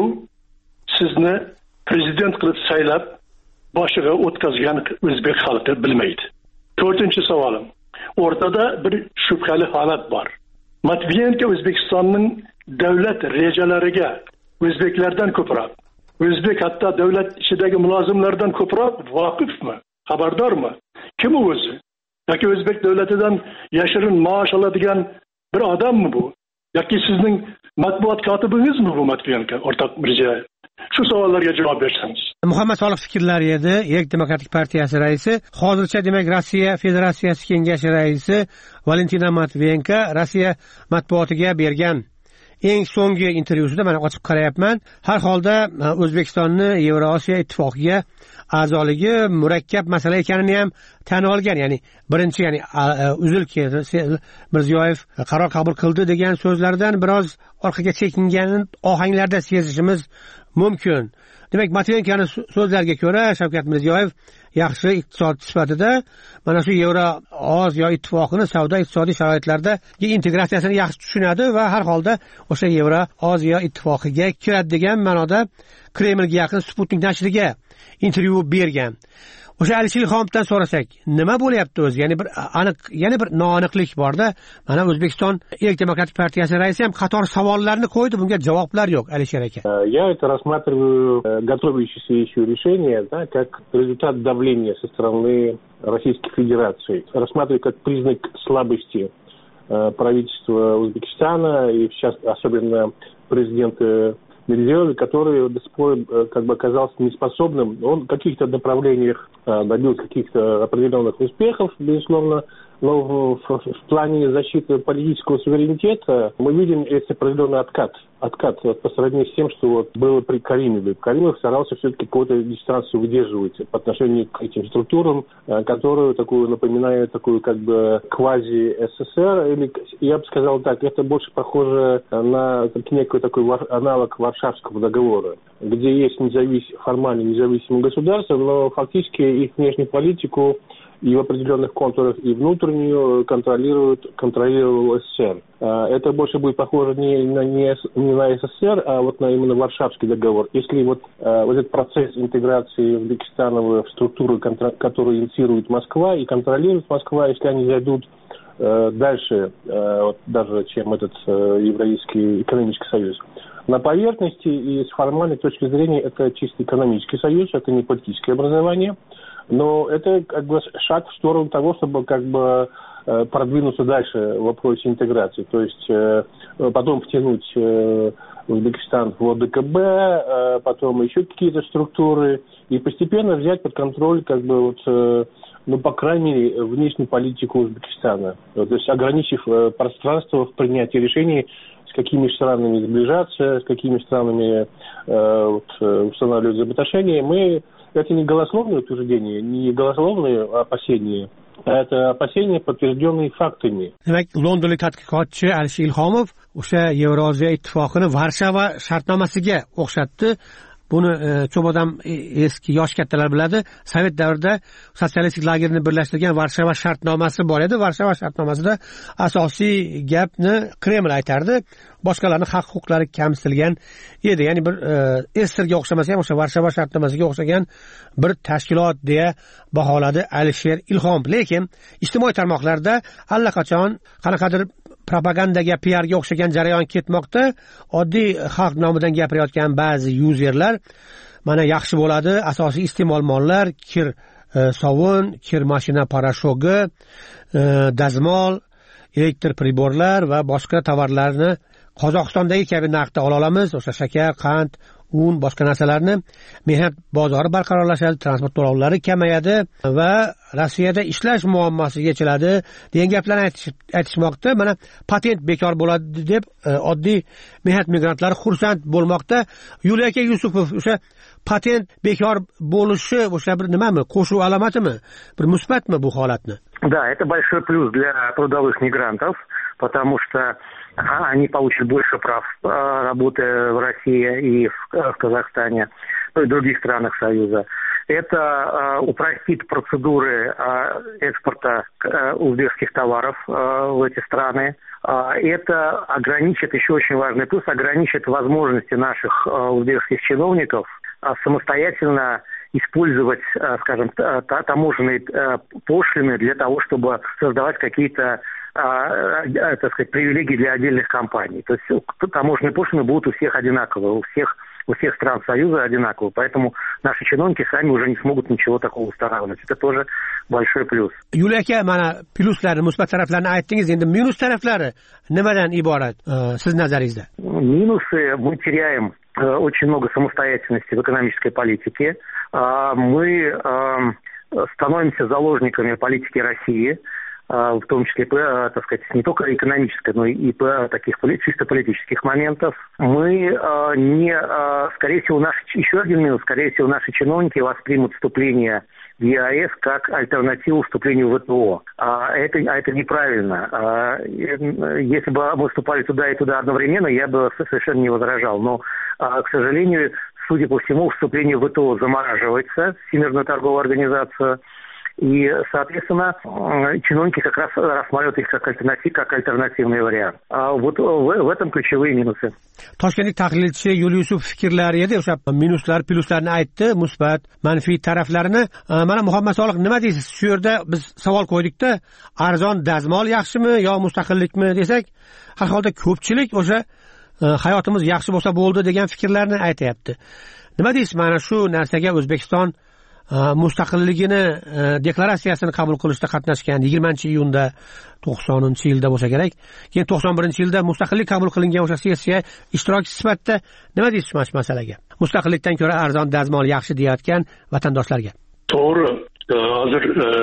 [SPEAKER 11] sizni prezident qilib saylab boshiga o'tkazgan o'zbek xalqi bilmaydi. To'rtinchi savolim, o'rtada bir shubhali holat bor. Matviyenko O'zbekistonning davlat rejalariga o'zbeklardan ko'proq, o'zbek hatto davlat ichidagi mulozimlardan ko'proq voqifmi, xabardormi? Kim u o'zi? Yoki o'zbek davlatidan yashirin maosh oladigan bir odammi bu? Yoki sizning matbuot kotibingizmi bu Matviyenko, o'rtoq Mirziyoyev? Shu savollarga javob bersangiz.
[SPEAKER 6] Muhammad Soliq fikrlari edi. Erk Demokratik partiyasi raisi, hozircha demak Rossiya Federatsiyasi Kengashi raisi Valentina Matviyenko Rossiya matbuotiga bergan eng so'nggi intervyusida mana ochib qarayapman. Har holda O'zbekistonni Yevrosiyo ittifoqiga a'zoligi murakkab masala ekanini ham tan olgan. Ya'ni birinchi, ya'ni Mirziyoyev qaror qabul qildi degan so'zlardan biroz orqaga chekingan ohanglarda sezishimiz mumkin. Demak, Matviyenkoni so'zlariga ko'ra Shavkat Mirziyoyev yaxshi iqtisodchi sifatida mana shu Yevroosiyo ittifoqini savdo iqtisodiy sharoitlardagi integratsiyasini yaxshi tushunadi va har holda o'sha Yevroosiyo ittifoqiga kiradi degan ma'noda Kremlga yaqin Sputnik nashriga intervyu bergan. o'sha Alisher Ilhomovdan so'rasak, nima bo'lyapti o'zi? Ya'ni bir aniq, yana bir noaniqlik borda. Mana O'zbekiston Erk demokratik partiyasi raisi ham qator savollarni qo'ydi, bunga javoblar yo'q, Alisher aka.
[SPEAKER 10] Я это рассматриваю готовящееся еще решение, да, как результат давления со стороны Российской Федерации. Рассматриваю как признак слабости правительства Узбекистана и сейчас особенно президента Мирзиёева, который до сих пор как бы оказался неспособным. Он в каких-то направлениях добился каких-то определенных успехов, безусловно, но в плане защиты политического суверенитета мы видим есть определенный откат по сравнению с тем, что вот было при Каримове. Каримов старался все-таки какую-то дистанцию выдерживать по отношению к этим структурам, которую такую напоминает такую как бы квази-СССР, или я бы сказал так, это больше похоже на некий такой аналог Варшавского договора, где есть формально независимые государства, но фактически их внешнюю политику и в определенных контурах и внутреннюю контролировал СССР. Это больше будет похоже не на СССР, а вот на именно Варшавский договор. Если вот этот процесс интеграции Узбекистана в структуру, которую инициирует Москва и контролирует Москва, если они зайдут дальше, вот, даже чем этот Евразийский экономический союз. На поверхности и с формальной точки зрения это чисто экономический союз, это не политическое образование. Но это как бы шаг в сторону того, чтобы как бы продвинуться дальше в вопросе интеграции. То есть потом втянуть Узбекистан в ОДКБ, потом еще какие-то структуры и постепенно взять под контроль как бы вот, ну, по крайней мере, внешнюю политику Узбекистана. То есть ограничив пространство в принятии решений, с какими странами сближаться, с какими странами устанавливать взаимоотношения, это не голословное утверждение, не голословные опасения, а это опасения, подтвержденные фактами.
[SPEAKER 6] Demak, londonlik tadqiqotchi Alisher Ilhomov o'sha Yevroziya ittifoqini Varshava shartnomasiga o'xshatdi. Buni ko'p odam eski yosh kattalar biladi. Sovet davrida sotsialistik lagerni birlashtirgan Varshava shartnomasi bor edi. Varshava shartnomasida asosiy gapni Kreml aytardi. Boshqalarning haq-huquqlari kamsitilgan edi. Ya'ni bir SSRga o'xshamasa ham o'sha Varshava shartnomasiga o'xshagan bir tashkilot deya baholadi Alisher Ilhomov. Lekin ijtimoiy tarmoqlarda allaqachon qanaqadir propagandaga, PRga o'xshagan jarayon ketmoqda. Oddiy xalq nomidan gapirayotgan ba'zi yuzerlar mana yaxshi bo'ladi, asosiy iste'molmonlar kir sovun, kir mashina parashogi, dazmol, elektr priborlar va boshqa tovarlarni Qozog'istondagi kabi narxda ola olamiz. O'sha shakar, qand, un, boshqa narsalarni mehnat bozori barqarorlashadi, transport to'lovlari kamayadi va Rossiyada ishlash muammosi yechiladi degan gaplarni aytishmoqda. Mana patent bekor bo'ladi deb oddiy mehnat migrantlari xursand bo'lmoqda. Yuliya aka Yusupov, o'sha patent bekor bo'lishi o'sha bir nimami, qo'shuv alomatimi, bir musbatmi bu holatni?
[SPEAKER 9] Да, это большой плюс для трудовых мигрантов, потому что они получат больше прав, работая в России и в Казахстане, и в других странах Союза. Это упростит процедуры экспорта узбекских товаров в эти страны. Это ограничит, еще очень важный плюс, ограничит возможности наших узбекских чиновников самостоятельно использовать, скажем, таможенные пошлины для того, чтобы создавать какие-то, так сказать, привилегии для отдельных компаний. То есть таможенные пошлины будут у всех одинаковые, у всех стран Союза одинаковые, поэтому наши чиновники сами уже не смогут ничего такого устанавливать. Это тоже большой плюс.
[SPEAKER 6] Yuliya aka, mana pluslarni, musbat taraflarini aytdingiz, endi minus taraflari nimadan iborat siz nazaringizda?
[SPEAKER 9] Минусы: мы теряем очень много самостоятельности в экономической политике. Мы становимся заложниками политики России, в том числе, так сказать, не только экономической, но и по таких чисто политических моментов. Мы скорее всего, еще один минус, скорее всего, наши чиновники воспримут вступление в ЕАЭС как альтернативу вступлению в ВТО. Это неправильно. Если бы мы вступали туда и туда одновременно, я бы совершенно не возражал. Но, к сожалению, судя по всему, вступление в ВТО замораживается, Всемирную торговую организацию. И, соответственно, чиновники как раз рассматривают их как альтернативный вариант. А вот в этом ключевые минусы.
[SPEAKER 6] Toshkentlik tahlilchi Yulyusuf fikrlari edi, o'sha minuslar, pluslarni aytdi, musbat, manfiy taraflarini. Mana Muhammad Solih, nima deysiz? Shu yerda biz savol qo'ydikda, arzon dazmol yaxshimi yo mustaqillikmi desak, har holda ko'pchilik o'sha hayotimiz yaxshi bo'lsa bo'ldi degan fikrlarni aytayapti. Nima deysiz mana shu narsaga? O'zbekiston mustaqilligini deklaratsiyasini qabul qilishda qatnashgan 20-iyunda 90-yilda bo'lsa kerak. Keyin 91-yilda mustaqillik qabul qilingan o'sha sessiya ishtirokchisi sifatida nima deysiz mana shu masalaga? Mustaqillikdan ko'ra arzon dazmol yaxshi deyotgan vatandoshlarga.
[SPEAKER 11] To'g'ri. Hozir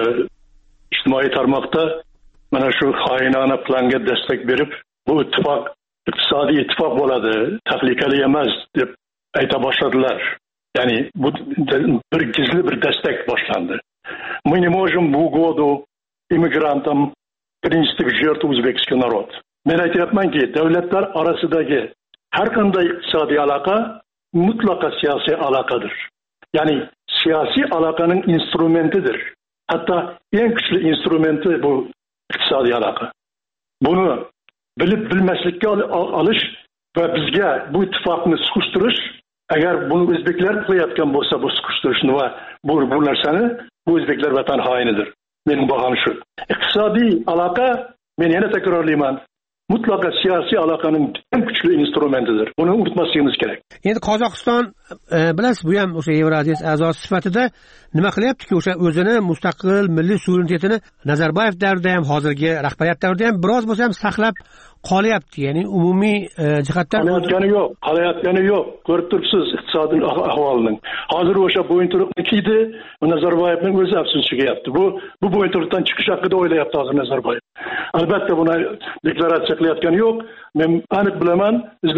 [SPEAKER 11] ijtimoiy tarmoqda mana shu xoinona planga destek berib, bu ittifoq iqtisodiy ittifoq bo'ladi, tahlikali emas deb ayta boshladilar. Yani bu bir gizli bir destek başlandı. Мы не можем в угоду иммигрантам принести в жертву узбекский народ. Ben aytayapman ki devletler arasındaki her kanday iktisadi alaka mutlaka siyasi alakadır. Yani siyasi alakanın instrumentidir. Hatta en güçlü instrumenti bu iktisadi alaka. Bunu bilip bilmezlikle alış ve bizge bu ittifakını sıkıştırış. Eğer bunu Özbekler qilayotgan bo'lsa bu sıkıştırışını ve bu narsani bu Özbekler vatan hainidir. Benim bağım şu. İktisadi alaka, ben yine tekrarlayman, mutlaka siyasi alakanın en güçlü instrumentidir. Bunu unutmasligimiz kerak.
[SPEAKER 6] Endi Qozog'iston bilasiz, bu ham o'sha Yevroziya a'zosi sifatida nima qilyaptiki, o'sha o'zini mustaqil milliy suverenitetini Nazarboyev davrida ham, hozirgi rahbariyat davrida ham biroz bo'lsa ham saqlab qolyapti. Ya'ni umumiy jihatdan
[SPEAKER 11] qolayotgani yo'q. Ko'rib turibsiz iqtisodiy ahvolning. Hozir o'sha bo'yinturuqni kiydi, Nazarboyevning o'zi afsus chekyapti. Bu bo'yinturuqdan chiqish haqida o'ylayapti hozir Nazarboyev. Albatta buni deklaratsiya qilayotgani yo'q. Men aniq bilaman,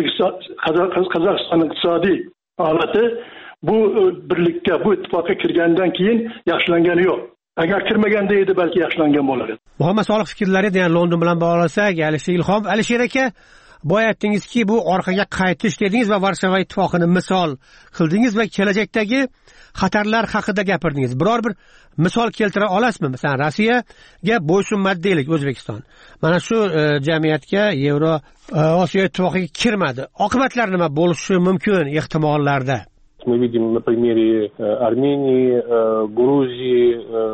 [SPEAKER 11] Qozog'istonning iqtisodiy holati bu birlikka, bu ittifoqqa kirgandan keyin yaxshilangani yo'q. Agar kirmaganda edi balki yaxshilangan bo'lar edi.
[SPEAKER 6] Muhammad Solih fikrlari degan London bilan bog'lasak, Alisher aka, boya aytdingizki, bu orqaga qaytish dedingiz va Varshava ittifoqini misol qildingiz va kelajakdagi xatarlar haqida gapirdingiz. Biror bir misol keltira olasizmi? Masalan, Rossiyaga bo'ysunmadi deylik O'zbekiston. Mana shu jamiyatga Yevro Osiyo ittifoqiga kirmadi. Oqibatlar nima bo'lishi mumkin ehtimollarda?
[SPEAKER 10] Мы видим на примере Армении, Грузии,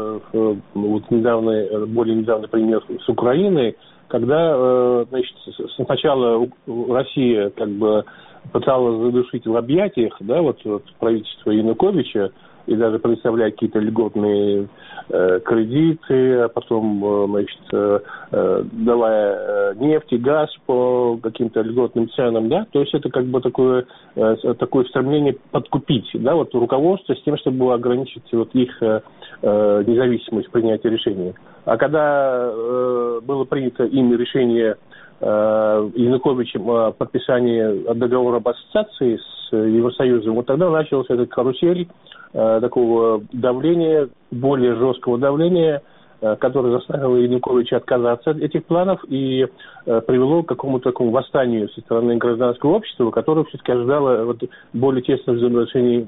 [SPEAKER 10] вот более недавний пример с Украиной, когда, значит, сначала Россия как бы пыталась задушить в объятиях, да, вот правительство Януковича, и даже предоставлять какие-то льготные кредиты, а потом, значит, давая нефть и газ по каким-то льготным ценам, да, то есть это как бы такое стремление подкупить, да, вот руководство с тем, чтобы ограничить вот их независимость принятия решений. А когда было принято ими решение Януковичем о подписании договора об ассоциации с Евросоюзом, вот тогда началась эта карусель такого давления, более жесткого давления, которое заставило Януковича отказаться от этих планов и привело к какому-то такому восстанию со стороны гражданского общества, которое все-таки ожидало вот более тесных взаимоотношений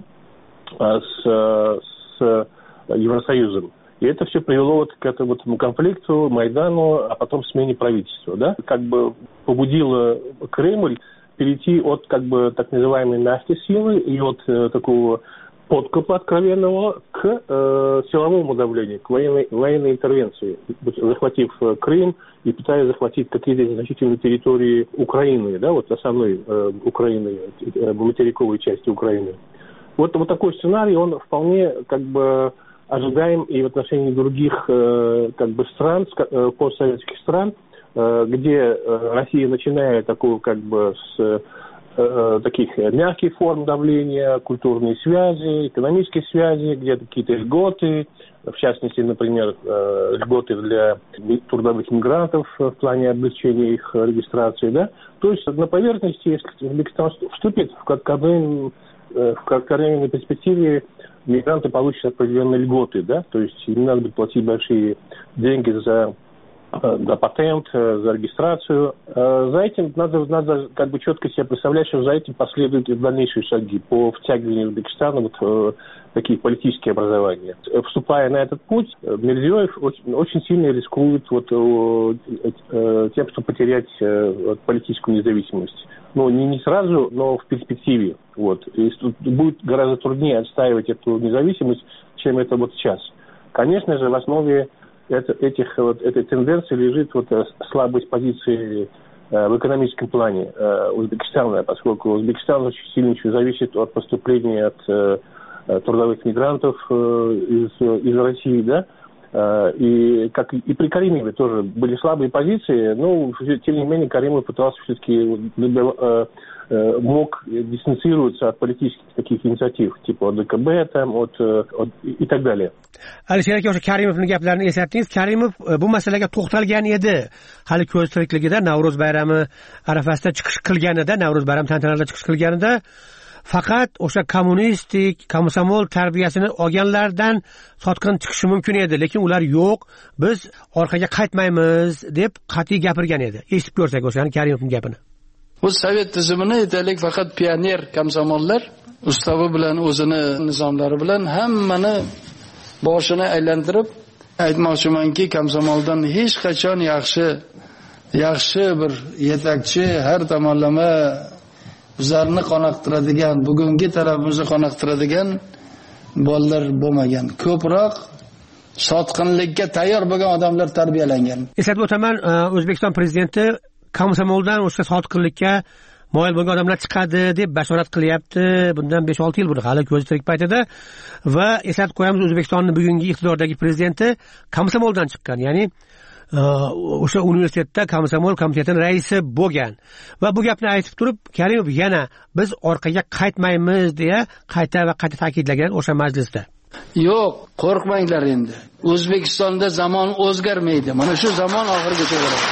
[SPEAKER 10] с Евросоюзом. И это все привело вот к этому конфликту, Майдану, а потом смене правительства, да? Как бы побудило Кремль перейти от как бы так называемой мягкой силы и от такого подкупа откровенного к силовому давлению, к военной интервенции, захватив Крым и пытаясь захватить какие-то значительные территории Украины, да, вот основной Украины, материковой части Украины. Вот такой сценарий, он вполне как бы ожидаем и в отношении других как бы стран, постсоветских стран, где Россия начинает такую как бы с таких мягких форм давления, культурные связи, экономические связи, где-то какие-то льготы, в частности, например, льготы для трудовых мигрантов в плане облегчения их регистрации, да. То есть на поверхности, если Узбекистан вступит в кратковременной перспективе, мигранты получат определенные льготы, да, то есть им надо будет платить большие деньги за патент, за регистрацию. За этим надо как бы четко себе представлять, что за этим последуют и дальнейшие шаги по втягиванию Узбекистана в такие политические образования. Вступая на этот путь, Мирзиёев очень сильно рискует тем, что потерять политическую независимость. Но не сразу, но в перспективе. И будет гораздо труднее отстаивать эту независимость, чем это сейчас. Конечно же, в основе этой тенденции лежит слабость позиции в экономическом плане Узбекистана, поскольку Узбекистан очень сильно еще зависит от поступления от трудовых мигрантов из России, да. И при Каримове тоже были слабые позиции, но тем не менее Каримов пытался все-таки мог дистанцироваться от политических таких инициатив, типа от ДКБ и так далее.
[SPEAKER 6] Alisher aka, o'sha Karimovning gaplarini eslatdingiz. Karimov bu masalaga to'xtalgan edi. Hali ko'z tirikligida Navro'z bayrami arafasida chiqish qilganida, Navro'z bayrami tantanalarida chiqish qilganida faqat o'sha kommunistik, komsomol tarbiyasini olganlardan sotqin chiqishi mumkin edi, lekin ular yo'q, biz orqaga qaytmaymiz deb qat'iy gapirgan edi. Eshitib ko'rsak o'sha Karimovning gapini.
[SPEAKER 12] Bu sovet tizimini aytaylik, faqat pioner komsomollar ustavi bilan o'zini nizomlari bilan hammani boshini aylantirib aytmoqchimanki, komsomoldan hech qachon yaxshi bir yetakchi, har tomonlama bizlarni qoniqtiradigan, bugungi tarafimizni qoniqtiradigan bolalar bo'lmagan. Ko'proq sotqinlikka tayyor bo'lgan odamlar tarbiyalangan.
[SPEAKER 6] Eslatib o'taman, O'zbekiston prezidenti komsomoldan o'sha sotqinlikka moyil bo'lgan odamlar chiqadi deb bashorat qilyapti. Bundan 5-6 yil burun, hali ko'zi tirik paytida. Va eslatib qo'yamiz, O'zbekistonning bugungi iqtidordagi prezidenti komsomoldan chiqqan, ya'ni o'sha universitetda komsomol komitetining raisi bo'lgan. Va bu gapni aytib turib, Karimov yana biz orqaga qaytmaymiz deya qayta ta'kidlagan o'sha majlisda.
[SPEAKER 12] Yo'q, qo'rqmanglar endi. O'zbekistonda zamon o'zgarmaydi. Mana shu zamon oxirigacha boradi.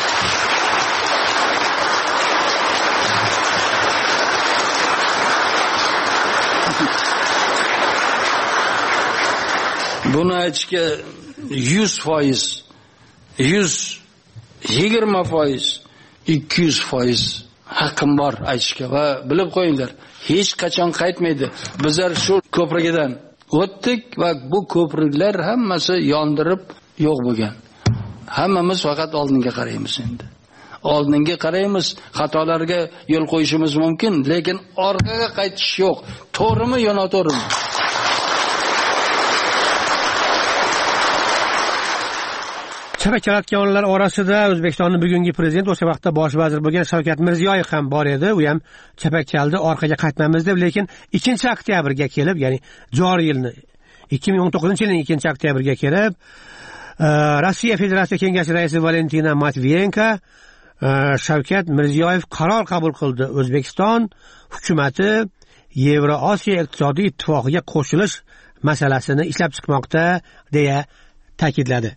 [SPEAKER 12] Buni aytishga 100%, 120%, 200% haqqim bor aytishga va bilib qo'yinglar, hech qachon qaytmaydi. Bizlar shu ko'prikdan o'tdik va bu ko'priklar hammasi yondirib yo'q bo'lgan. Hammamiz faqat oldinga qaraymiz endi. Oldinga qaraymiz, xatolarga yo'l qo'yishimiz mumkin, lekin orqaga qaytish yo'q. To'g'rimi yo noto'g'rimi?
[SPEAKER 6] Chapakchalatganlar orasida O'zbekistonning bugungi prezidenti, o'sha vaqtda bosh vazir bo'lgan Shavkat Mirziyoyev ham bor edi. U ham chapak chaldi, orqaga qaytmaymiz deb, lekin 2-oktyabrga kelib, ya'ni joriy yilni 2019-yilning 2-oktyabrga kelib, Rossiya Federatsiya Kengashi raisi Valentina Matviyenko Shavkat Mirziyoyev qaror qabul qildi. O'zbekiston hukumatı Yevroosiyo iqtisodiy ittifoqiga qo'shilish masalasini ishlab chiqmoqda deya ta'kidladi.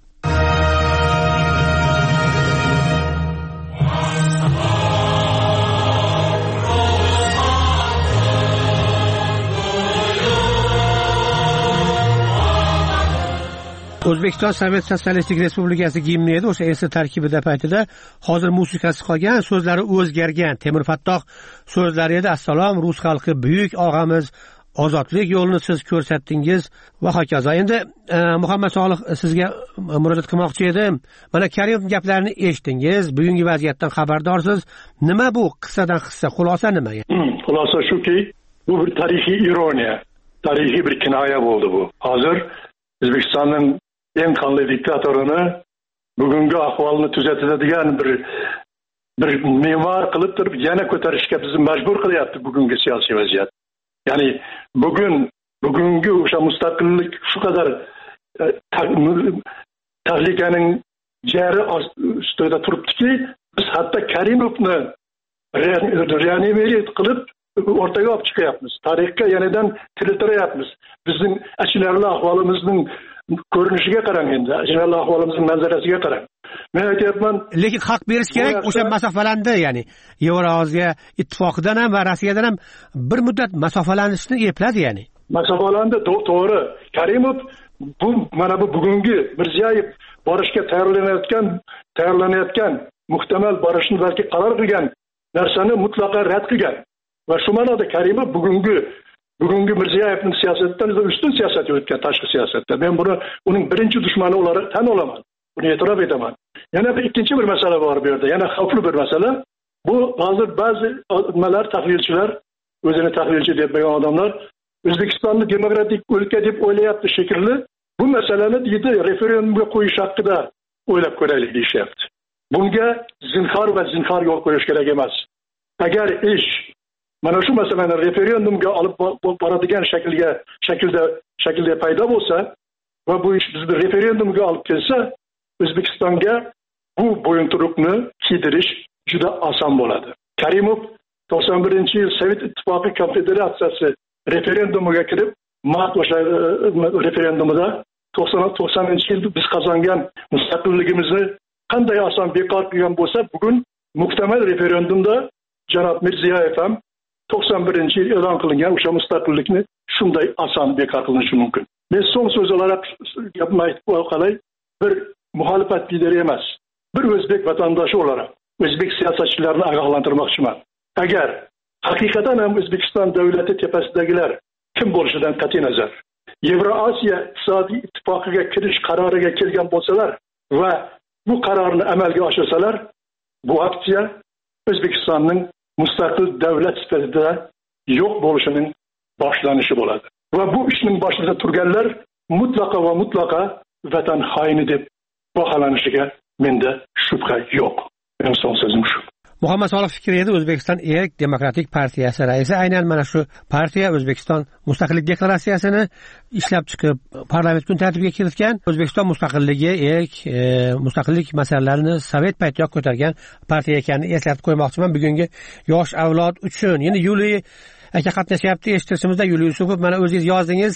[SPEAKER 6] O'zbekiston Sovet Sotsialistik Respublikasi gimni edi, o'sha esi tarkibida paytida. Hozir musiqasi qolgan, so'zlari o'zgargan. Temur Fattoh so'zlari edi. Assalom, rus xalqi buyuk og'amiz, ozodlik yo'lini siz ko'rsatdingiz va hokazo. Endi Muhammad Solih, sizga murojaat qilmoqchi edim. Mana Karimov gaplarini eshitdingiz, bugungi vaziyatdan xabardorsiz. Nima bu qissadan hissa? Xulosa nima?
[SPEAKER 11] Xulosa shuki, bu bir tarixiy ironiya, tarixiy bir kinoya bo'ldi bu. Hozir O'zbekistonning eng qonli diktatorini bugungi ahvolni tuzatadigan bir me'mor qilib turib yana ko'tarishga bizni majbur qilyapti bugungi siyosiy vaziyat. Ya'ni bugungi o'sha mustaqillik shu qadar tahlikaning jari ustida turibdiki, biz hatto Karimovni reanimatsiya qilib o'rtaga olib chiqyapmiz. Tarixga yenidan tiriltiryapmiz. Bizning achinarli ahvolimizning ko'rinishiga qarang endi, achinarli ahvolimizning manzarasiga qarang. Men aytyapman,
[SPEAKER 6] lekin haq berish kerak, o'sha masofalandi, ya'ni Yevroosiyo ittifoqidan ham va Rossiyadan ham bir muddat masofalanishni epladi, ya'ni.
[SPEAKER 11] Masofalandi, to'g'ri. Karimov mana bu bugungi Mirziyoyev borishga tayyorlanayotgan, muhtamal borishni balki qaror qilgan narsani mutlaqo rad qilgan. Va shu ma'noda Karimov bugungi bugungi Mirziyoyevning siyosatidan ustun siyosat yuritgan tashqi siyosatda. Men buni uning birinchi dushmani olarak tan olaman. Buni e'tirof etaman. Yana ikkinchi bir masala bor bu yerda. Yana xavfli bir masala. Bu hozir ba'zi nimalar tahlilchilar, o'zini tahlilchi deb bilgan odamlar O'zbekistonni demokratik o'lka deb o'ylayapti shekilli. Bu masalani deydi referendumga qo'yish haqida o'ylab ko'raylik deyishyapti. Bunga zinhor va zinhor yo'l qo'yish kerak emas. Agar ish mana shu masalani referendumga olib boradigan shaklda paydo bo'lsa va bu ish bizni referendumga olib kelsa, O'zbekistonga bu bo'yinturuqni kiydirish juda oson bo'ladi. Karimov 91-yil Sovet Ittifoqi Konfederatsiyasi referendumiga kirib, mart o'sha referendumida 90-yil biz qozongan mustaqilligimizni qanday oson bekor qilgan bo'lsa, bugun muhtamal referendumda janob Mirziyoyev ham 91-yil e'lon qilingan o'sha mustaqillikni shunday oson bekor qilinishi mumkin. Men so'ng so'z olarak gapimni aytib qolay, bir muxolifat lideri emas, bir o'zbek vatandoshi olarak o'zbek siyosatchilarini ogohlantirmoqchiman. Agar haqiqatan ham O'zbekiston davlati tepasidagilar kim bo'lishidan qat'iy nazar Yevrosiyo iqtisodiy ittifoqiga kirish qaroriga kelgan bo'lsalar va bu qarorni amalga oshirsalar, bu aksiya O'zbekistonning mustaqil davlat sifatida yo'q bo'lishining boshlanishi bo'ladi. Va bu ishning boshida turganlar mutlaqo vatan xoini deb baholanishiga menda shubha yo'q. Men son so'zim shu.
[SPEAKER 6] Muhammad Solih Fikriy edi, O'zbekiston Erk Demokratik partiyasi raisi. Aynan mana shu partiya O'zbekiston mustaqillik deklaratsiyasini ishlab chiqib, parlament kun tartibiga kiritgan. O'zbekiston mustaqilligi, erk, mustaqillik masalalarini sovet paytida ko'targan partiya ekanini eslatib qo'ymoqchiman bugungi yosh avlod uchun. Endi Yuliy aka qatnashyapti, eshitishimizda Yuliy Yusupov, mana o'zingiz yozdingiz.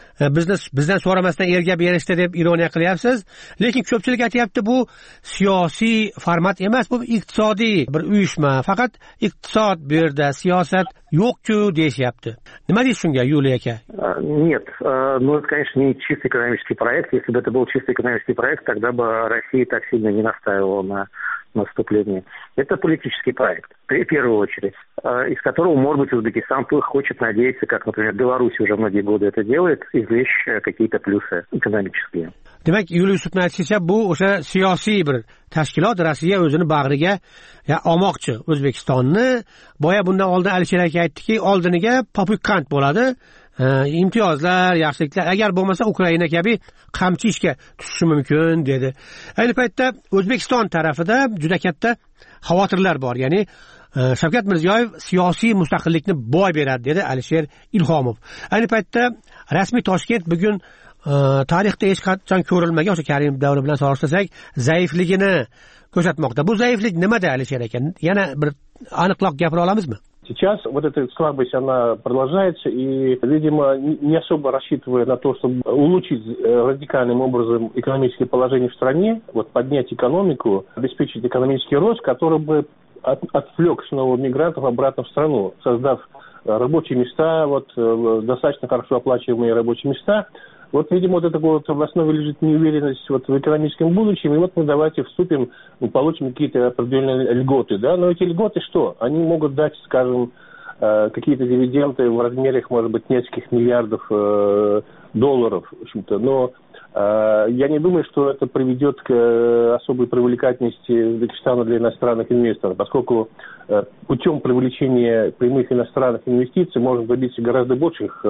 [SPEAKER 6] Bizdan so'ramasdan erga berishdi deb ironiya qilyapsiz. Lekin ko'pchilik aytayapti, bu siyosiy format emas, bu iqtisodiy bir uyushma. Faqat iqtisod bu yerda, siyosat yo'q-ku deyishyapti. Nima deysiz shunga, Yuliy aka?
[SPEAKER 9] Нет, ну это, конечно, не чисто экономический проект. Если бы это был чисто экономический проект, тогда бы Россия так сильно не настаивала на наступлении. Это политический проект, в первую очередь, из которого, может быть, Узбекистан хочет надеяться, как, например, Беларусь уже многие годы это делает, извлечь какие-то плюсы экономические.
[SPEAKER 6] Demak, Yuliy Yusupning aytishicha, bu o'sha siyosiy bir tashkilot, Rossiya o'zini bag'riga olmoqchi O'zbekistonni. Boya bundan oldin Alisher aka aytdiki, oldiniga popukant bo'ladi. Imtiyozlar, yaxshiliklar, agar bo'lmasa Ukraina kabi qamchi ishga tushishi mumkin dedi. Ayni paytda O'zbekiston tarafida juda katta xavotirlar bor. Ya'ni Shavkat Mirziyoyev siyosiy mustaqillikni boy beradi dedi Alisher Ilhomov. Ayni paytda rasmiy Toshkent bugun tarixda hech qachon ko'rilmagan o'sha Karim davri bilan solishtirsak, zaifligini ko'rsatmoqda. Bu zaiflik nimada, Alisher aka? Yana bir aniqroq gapira olamizmi?
[SPEAKER 10] Сейчас вот эта слабость, она продолжается, и, видимо, не особо рассчитывая на то, чтобы улучшить радикальным образом экономическое положение в стране, вот поднять экономику, обеспечить экономический рост, который бы отвлек снова мигрантов обратно в страну, создав рабочие места, вот достаточно хорошо оплачиваемые рабочие места. Вот, видимо, вот это вот в основе лежит неуверенность вот в экономическом будущем, и вот мы давайте вступим, получим какие-то определенные льготы, да, но эти льготы что? Они могут дать, скажем, какие-то дивиденды в размерах, может быть, нескольких миллиардов долларов, в общем-то, но я не думаю, что это приведет к особой привлекательности Узбекистана для иностранных инвесторов, поскольку путем привлечения прямых иностранных инвестиций можно добиться гораздо больших,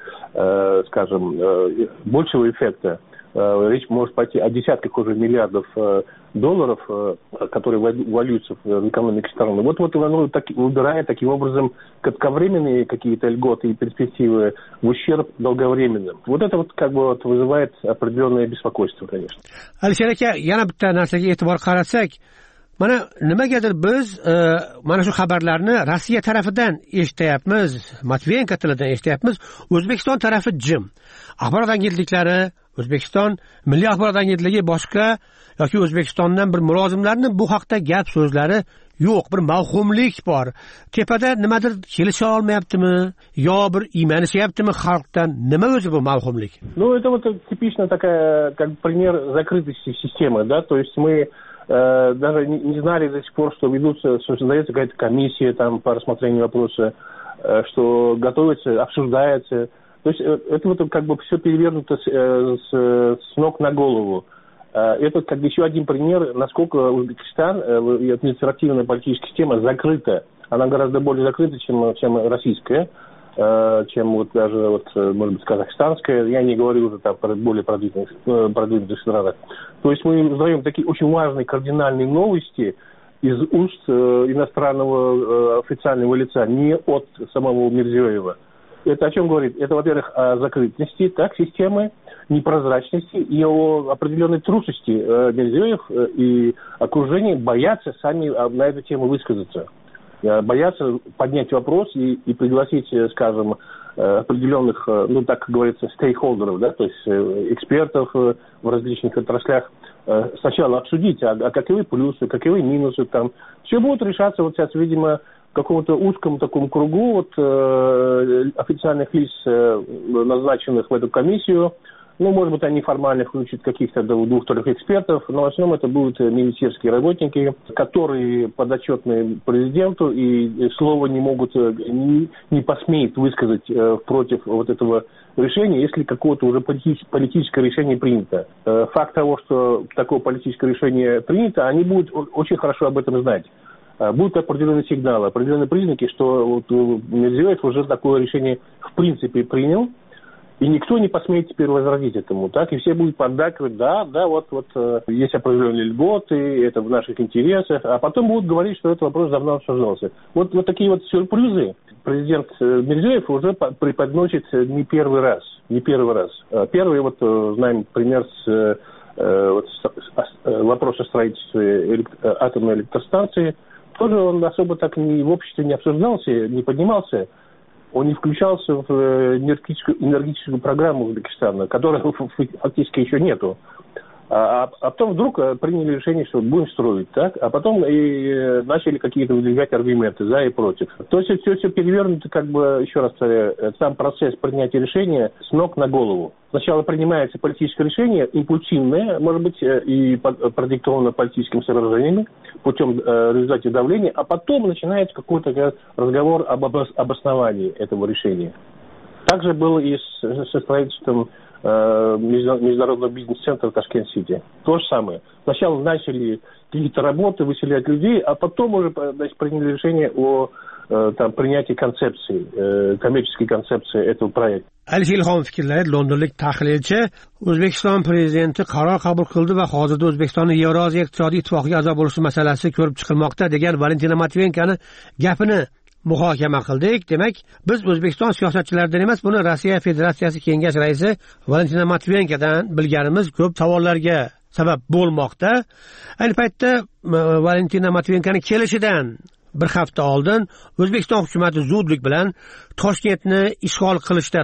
[SPEAKER 10] скажем, большего эффекта. Речь может пойти о десятках уже миллиардов долларов, которые вольются в экономике страны. Вот оно выбирает таким образом кратковременные какие-то льготы и перспективы в ущерб долговременным. Вот это вот как бы вот вызывает определенное беспокойство, конечно.
[SPEAKER 6] Alisher aka, yana bitta narsaga e'tibor qaratsak, mana nimagadir biz mana shu xabarlarni Rossiya tarafidan eshityapmiz, Matviyenko tilidan eshityapmiz, O'zbekiston tarafi jim. Axborot agentliklari, O'zbekiston Milliy axborot agentligi boshqa yoki O'zbekistondan bir mulozimlarning bu haqda gap so'zlari yo'q, bir mavhumlik bor. Tepada nimadir kelisha olmayaptimi yo bir iymanishyaptimi xalqdan? Nima o'zi bu mavhumlik?
[SPEAKER 10] Ну, это вот типично такая, как пример закрытости системы, да, то есть мы даже не знали до сих пор, что создается какая-то комиссия там по рассмотрению вопроса что готовится, обсуждается. То есть это вот как бы все перевернуто с ног на голову. Это как бы еще один пример, насколько Узбекистан, административная политическая система закрыта. Она гораздо более закрыта, чем российская, чем вот даже, вот, может быть, казахстанская. Я не говорю уже там про более продвинутых странах. То есть мы узнаем такие очень важные кардинальные новости из уст иностранного официального лица, не от самого Мирзиёева. Это о чем говорит? Это, во-первых, о закрытости системы, непрозрачности и о определенной трусости. Мирзиёев и окружение боятся сами на эту тему высказаться. Боятся поднять вопрос и пригласить, скажем, определенных, ну, так как говорится, стейкхолдеров, да, то есть экспертов в различных отраслях, сначала обсудить, а каковы плюсы, каковы минусы там. Все будет решаться вот сейчас, видимо, в каком-то узком таком кругу вот, официальных лиц, назначенных в эту комиссию. Ну, может быть, они формально включат каких-то двух-трех экспертов, но в основном это будут министерские работники, которые подотчетны президенту и слова не могут, не посмеют высказать против вот этого решения, если какое-то уже политическое решение принято. Факт того, что такое политическое решение принято, они будут очень хорошо об этом знать. Будут определенные сигналы, определенные признаки, что вот Мирзиёев уже такое решение в принципе принял, и никто не посмеет теперь возразить этому, так? И все будут поддакивать, да, вот есть определенные льготы, это в наших интересах, а потом будут говорить, что этот вопрос давно обсуждался. Вот такие вот сюрпризы президент Мирзиёев уже преподносит не первый раз. Первый, вот знаем пример с вопроса строительства атомной электростанции. Тоже он особо так в обществе не обсуждался, не поднимался. Он не включался в энергетическую программу Узбекистана, которой фактически еще нету. А потом вдруг приняли решение, что будем строить, так? А потом и начали какие-то выдвигать аргументы за и против. То есть все перевернуто, как бы, еще раз повторяю, сам процесс принятия решения с ног на голову. Сначала принимается политическое решение, импульсивное, может быть, и продиктовано политическими соображениями, путем результата давления, а потом начинается какой-то разговор об обосновании этого решения. Также было и со строительством международного бизнес-центра Ташкент-Сити. То же самое. Сначала начали какие-то работы, выселять людей, а потом уже приняли решение о принятии концепции, коммерческой концепции этого проекта.
[SPEAKER 6] Alisher Ilhom fikrlari londonlik tahlilchi O'zbekiston prezidenti qaror qabul qildi va hozirda O'zbekistonning Yevroziya iqtisodiy ittifoqiga a'zo bo'lishi masalasi ko'rib chiqilmoqda degan Valentina Matviyenkani gapini muhokama qildik. Demak, biz O'zbekiston siyosatchilaridan emas, buni Rossiya Federatsiyasi Kengash raisi Valentina Matviyenkadan bilganimiz ko'p savollarga sabab bo'lmoqda. Ayni paytda Valentina Matviyenkaning kelishidan bir hafta oldin O'zbekiston hukumati zudlik bilan Toshkentni ishg'ol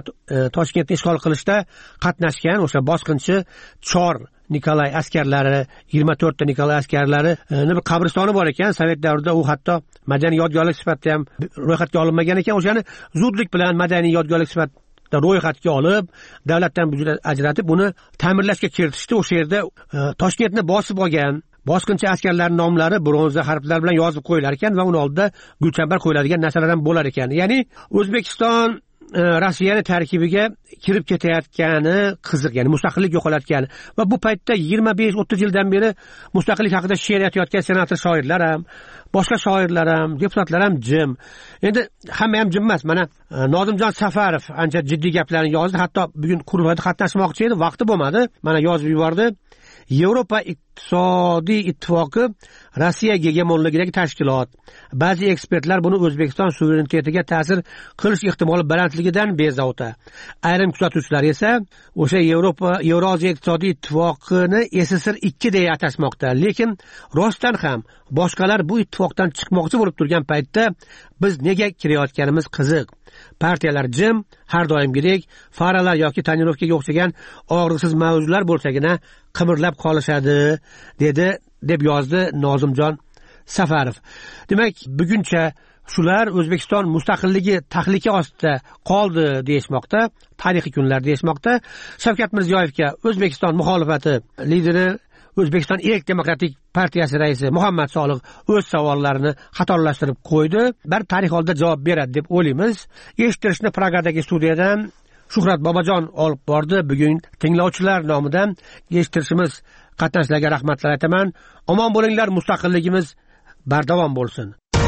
[SPEAKER 6] qilishda qatnashgan o'sha bosqinchi Chor Nikolay askarlari, 24 ta Nikolay askarlari bir qabristoni bor ekan. Sovet davrida u hatto madaniy yodgorlik sifatida ham ro'yxatga olinmagan ekan. O'shani zudlik bilan madaniy yodgorlik sifatida ro'yxatga olib, davlatdan byudjet ajratib, uni ta'mirlashga kiritishdi. O'sha yerda Toshkentni bosib olgan bosqinchi askarlarning nomlari bronza harflar bilan yozib qo'yilar ekan va uni oldida gulchambar qo'yiladigan narsalar ham bo'lar ekan. Ya'ni O'zbekiston Rossiyani tarkibiga kirib ketayotgani qiziq, ya'ni mustaqillik yo'qolayotgani va bu paytda 25-30 yildan beri mustaqillik haqida she'r aytayotgan senator shoirlar ham, boshqa shoirlar ham, deputatlar ham jim. Endi hamma ham jim emas. Mana Nozimjon Safarov ancha jiddiy gaplarni yozdi. Hatto bugun kurulda qatnashmoqchi edi, vaqti bo'lmadi. Mana yozib yubordi. Yevropa iqtisodiy ittifoqi Rossiya gegemonligidagi tashkilot. Ba'zi ekspertlar buni O'zbekiston suverenitetiga ta'sir qilish ehtimoli balandligidan bezovta. Ayrim kuzatuvchilar esa o'sha Yevroziya iqtisodiy ittifoqini SSR 2 deya atashmoqda. Lekin rostdan ham boshqalar bu ittifoqdan chiqmoqchi bo'lib turgan paytda biz nega kirayotganimiz qiziq. Partiyalar jim, har doimgidek faralar yoki tonirovkaga o'xshagan og'riqsiz mavzular bo'lsagina qimirlab qolishadi, deb yozdi Nozimjon Safarov. Demak, buguncha shular O'zbekiston mustaqilligi tahlika ostida qoldi deyishmoqda, tarixiy kunlar deyishmoqda. Shavkat Mirziyoyevga O'zbekiston muxolifati lideri O'zbekiston Erk demokratik partiyasi raisi Muhammad Soliq o'z savollarini xatolashtirib qo'ydi. Bir tarix oldida javob beradi deb o'ylaymiz. Eshittirishni Pragadagi studiyadan Shuhrat Bobojon olib bordi. Bugun tinglovchilar nomidan eshittirishimiz qatnashlarga rahmatlar aytaman. Omon bo'linglar, mustaqilligimiz bardavom bo'lsin.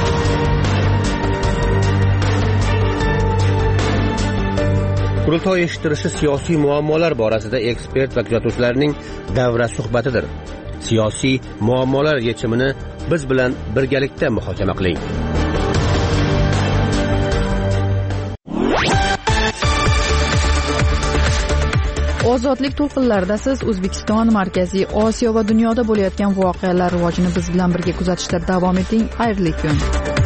[SPEAKER 6] Qurultoy eshittirishi siyosiy muammolar borasida ekspert va kuzatuvchilarning davra suhbatidir. Siyosiy muammolar yechimini biz bilan birgalikda muhokama qiling.
[SPEAKER 1] Ozodlik to'lqinlarida siz O'zbekiston, Markaziy Osiyo va dunyoda bo'layotgan voqealar rivojini biz bilan birga kuzatishda davom eting. Xayrli kun.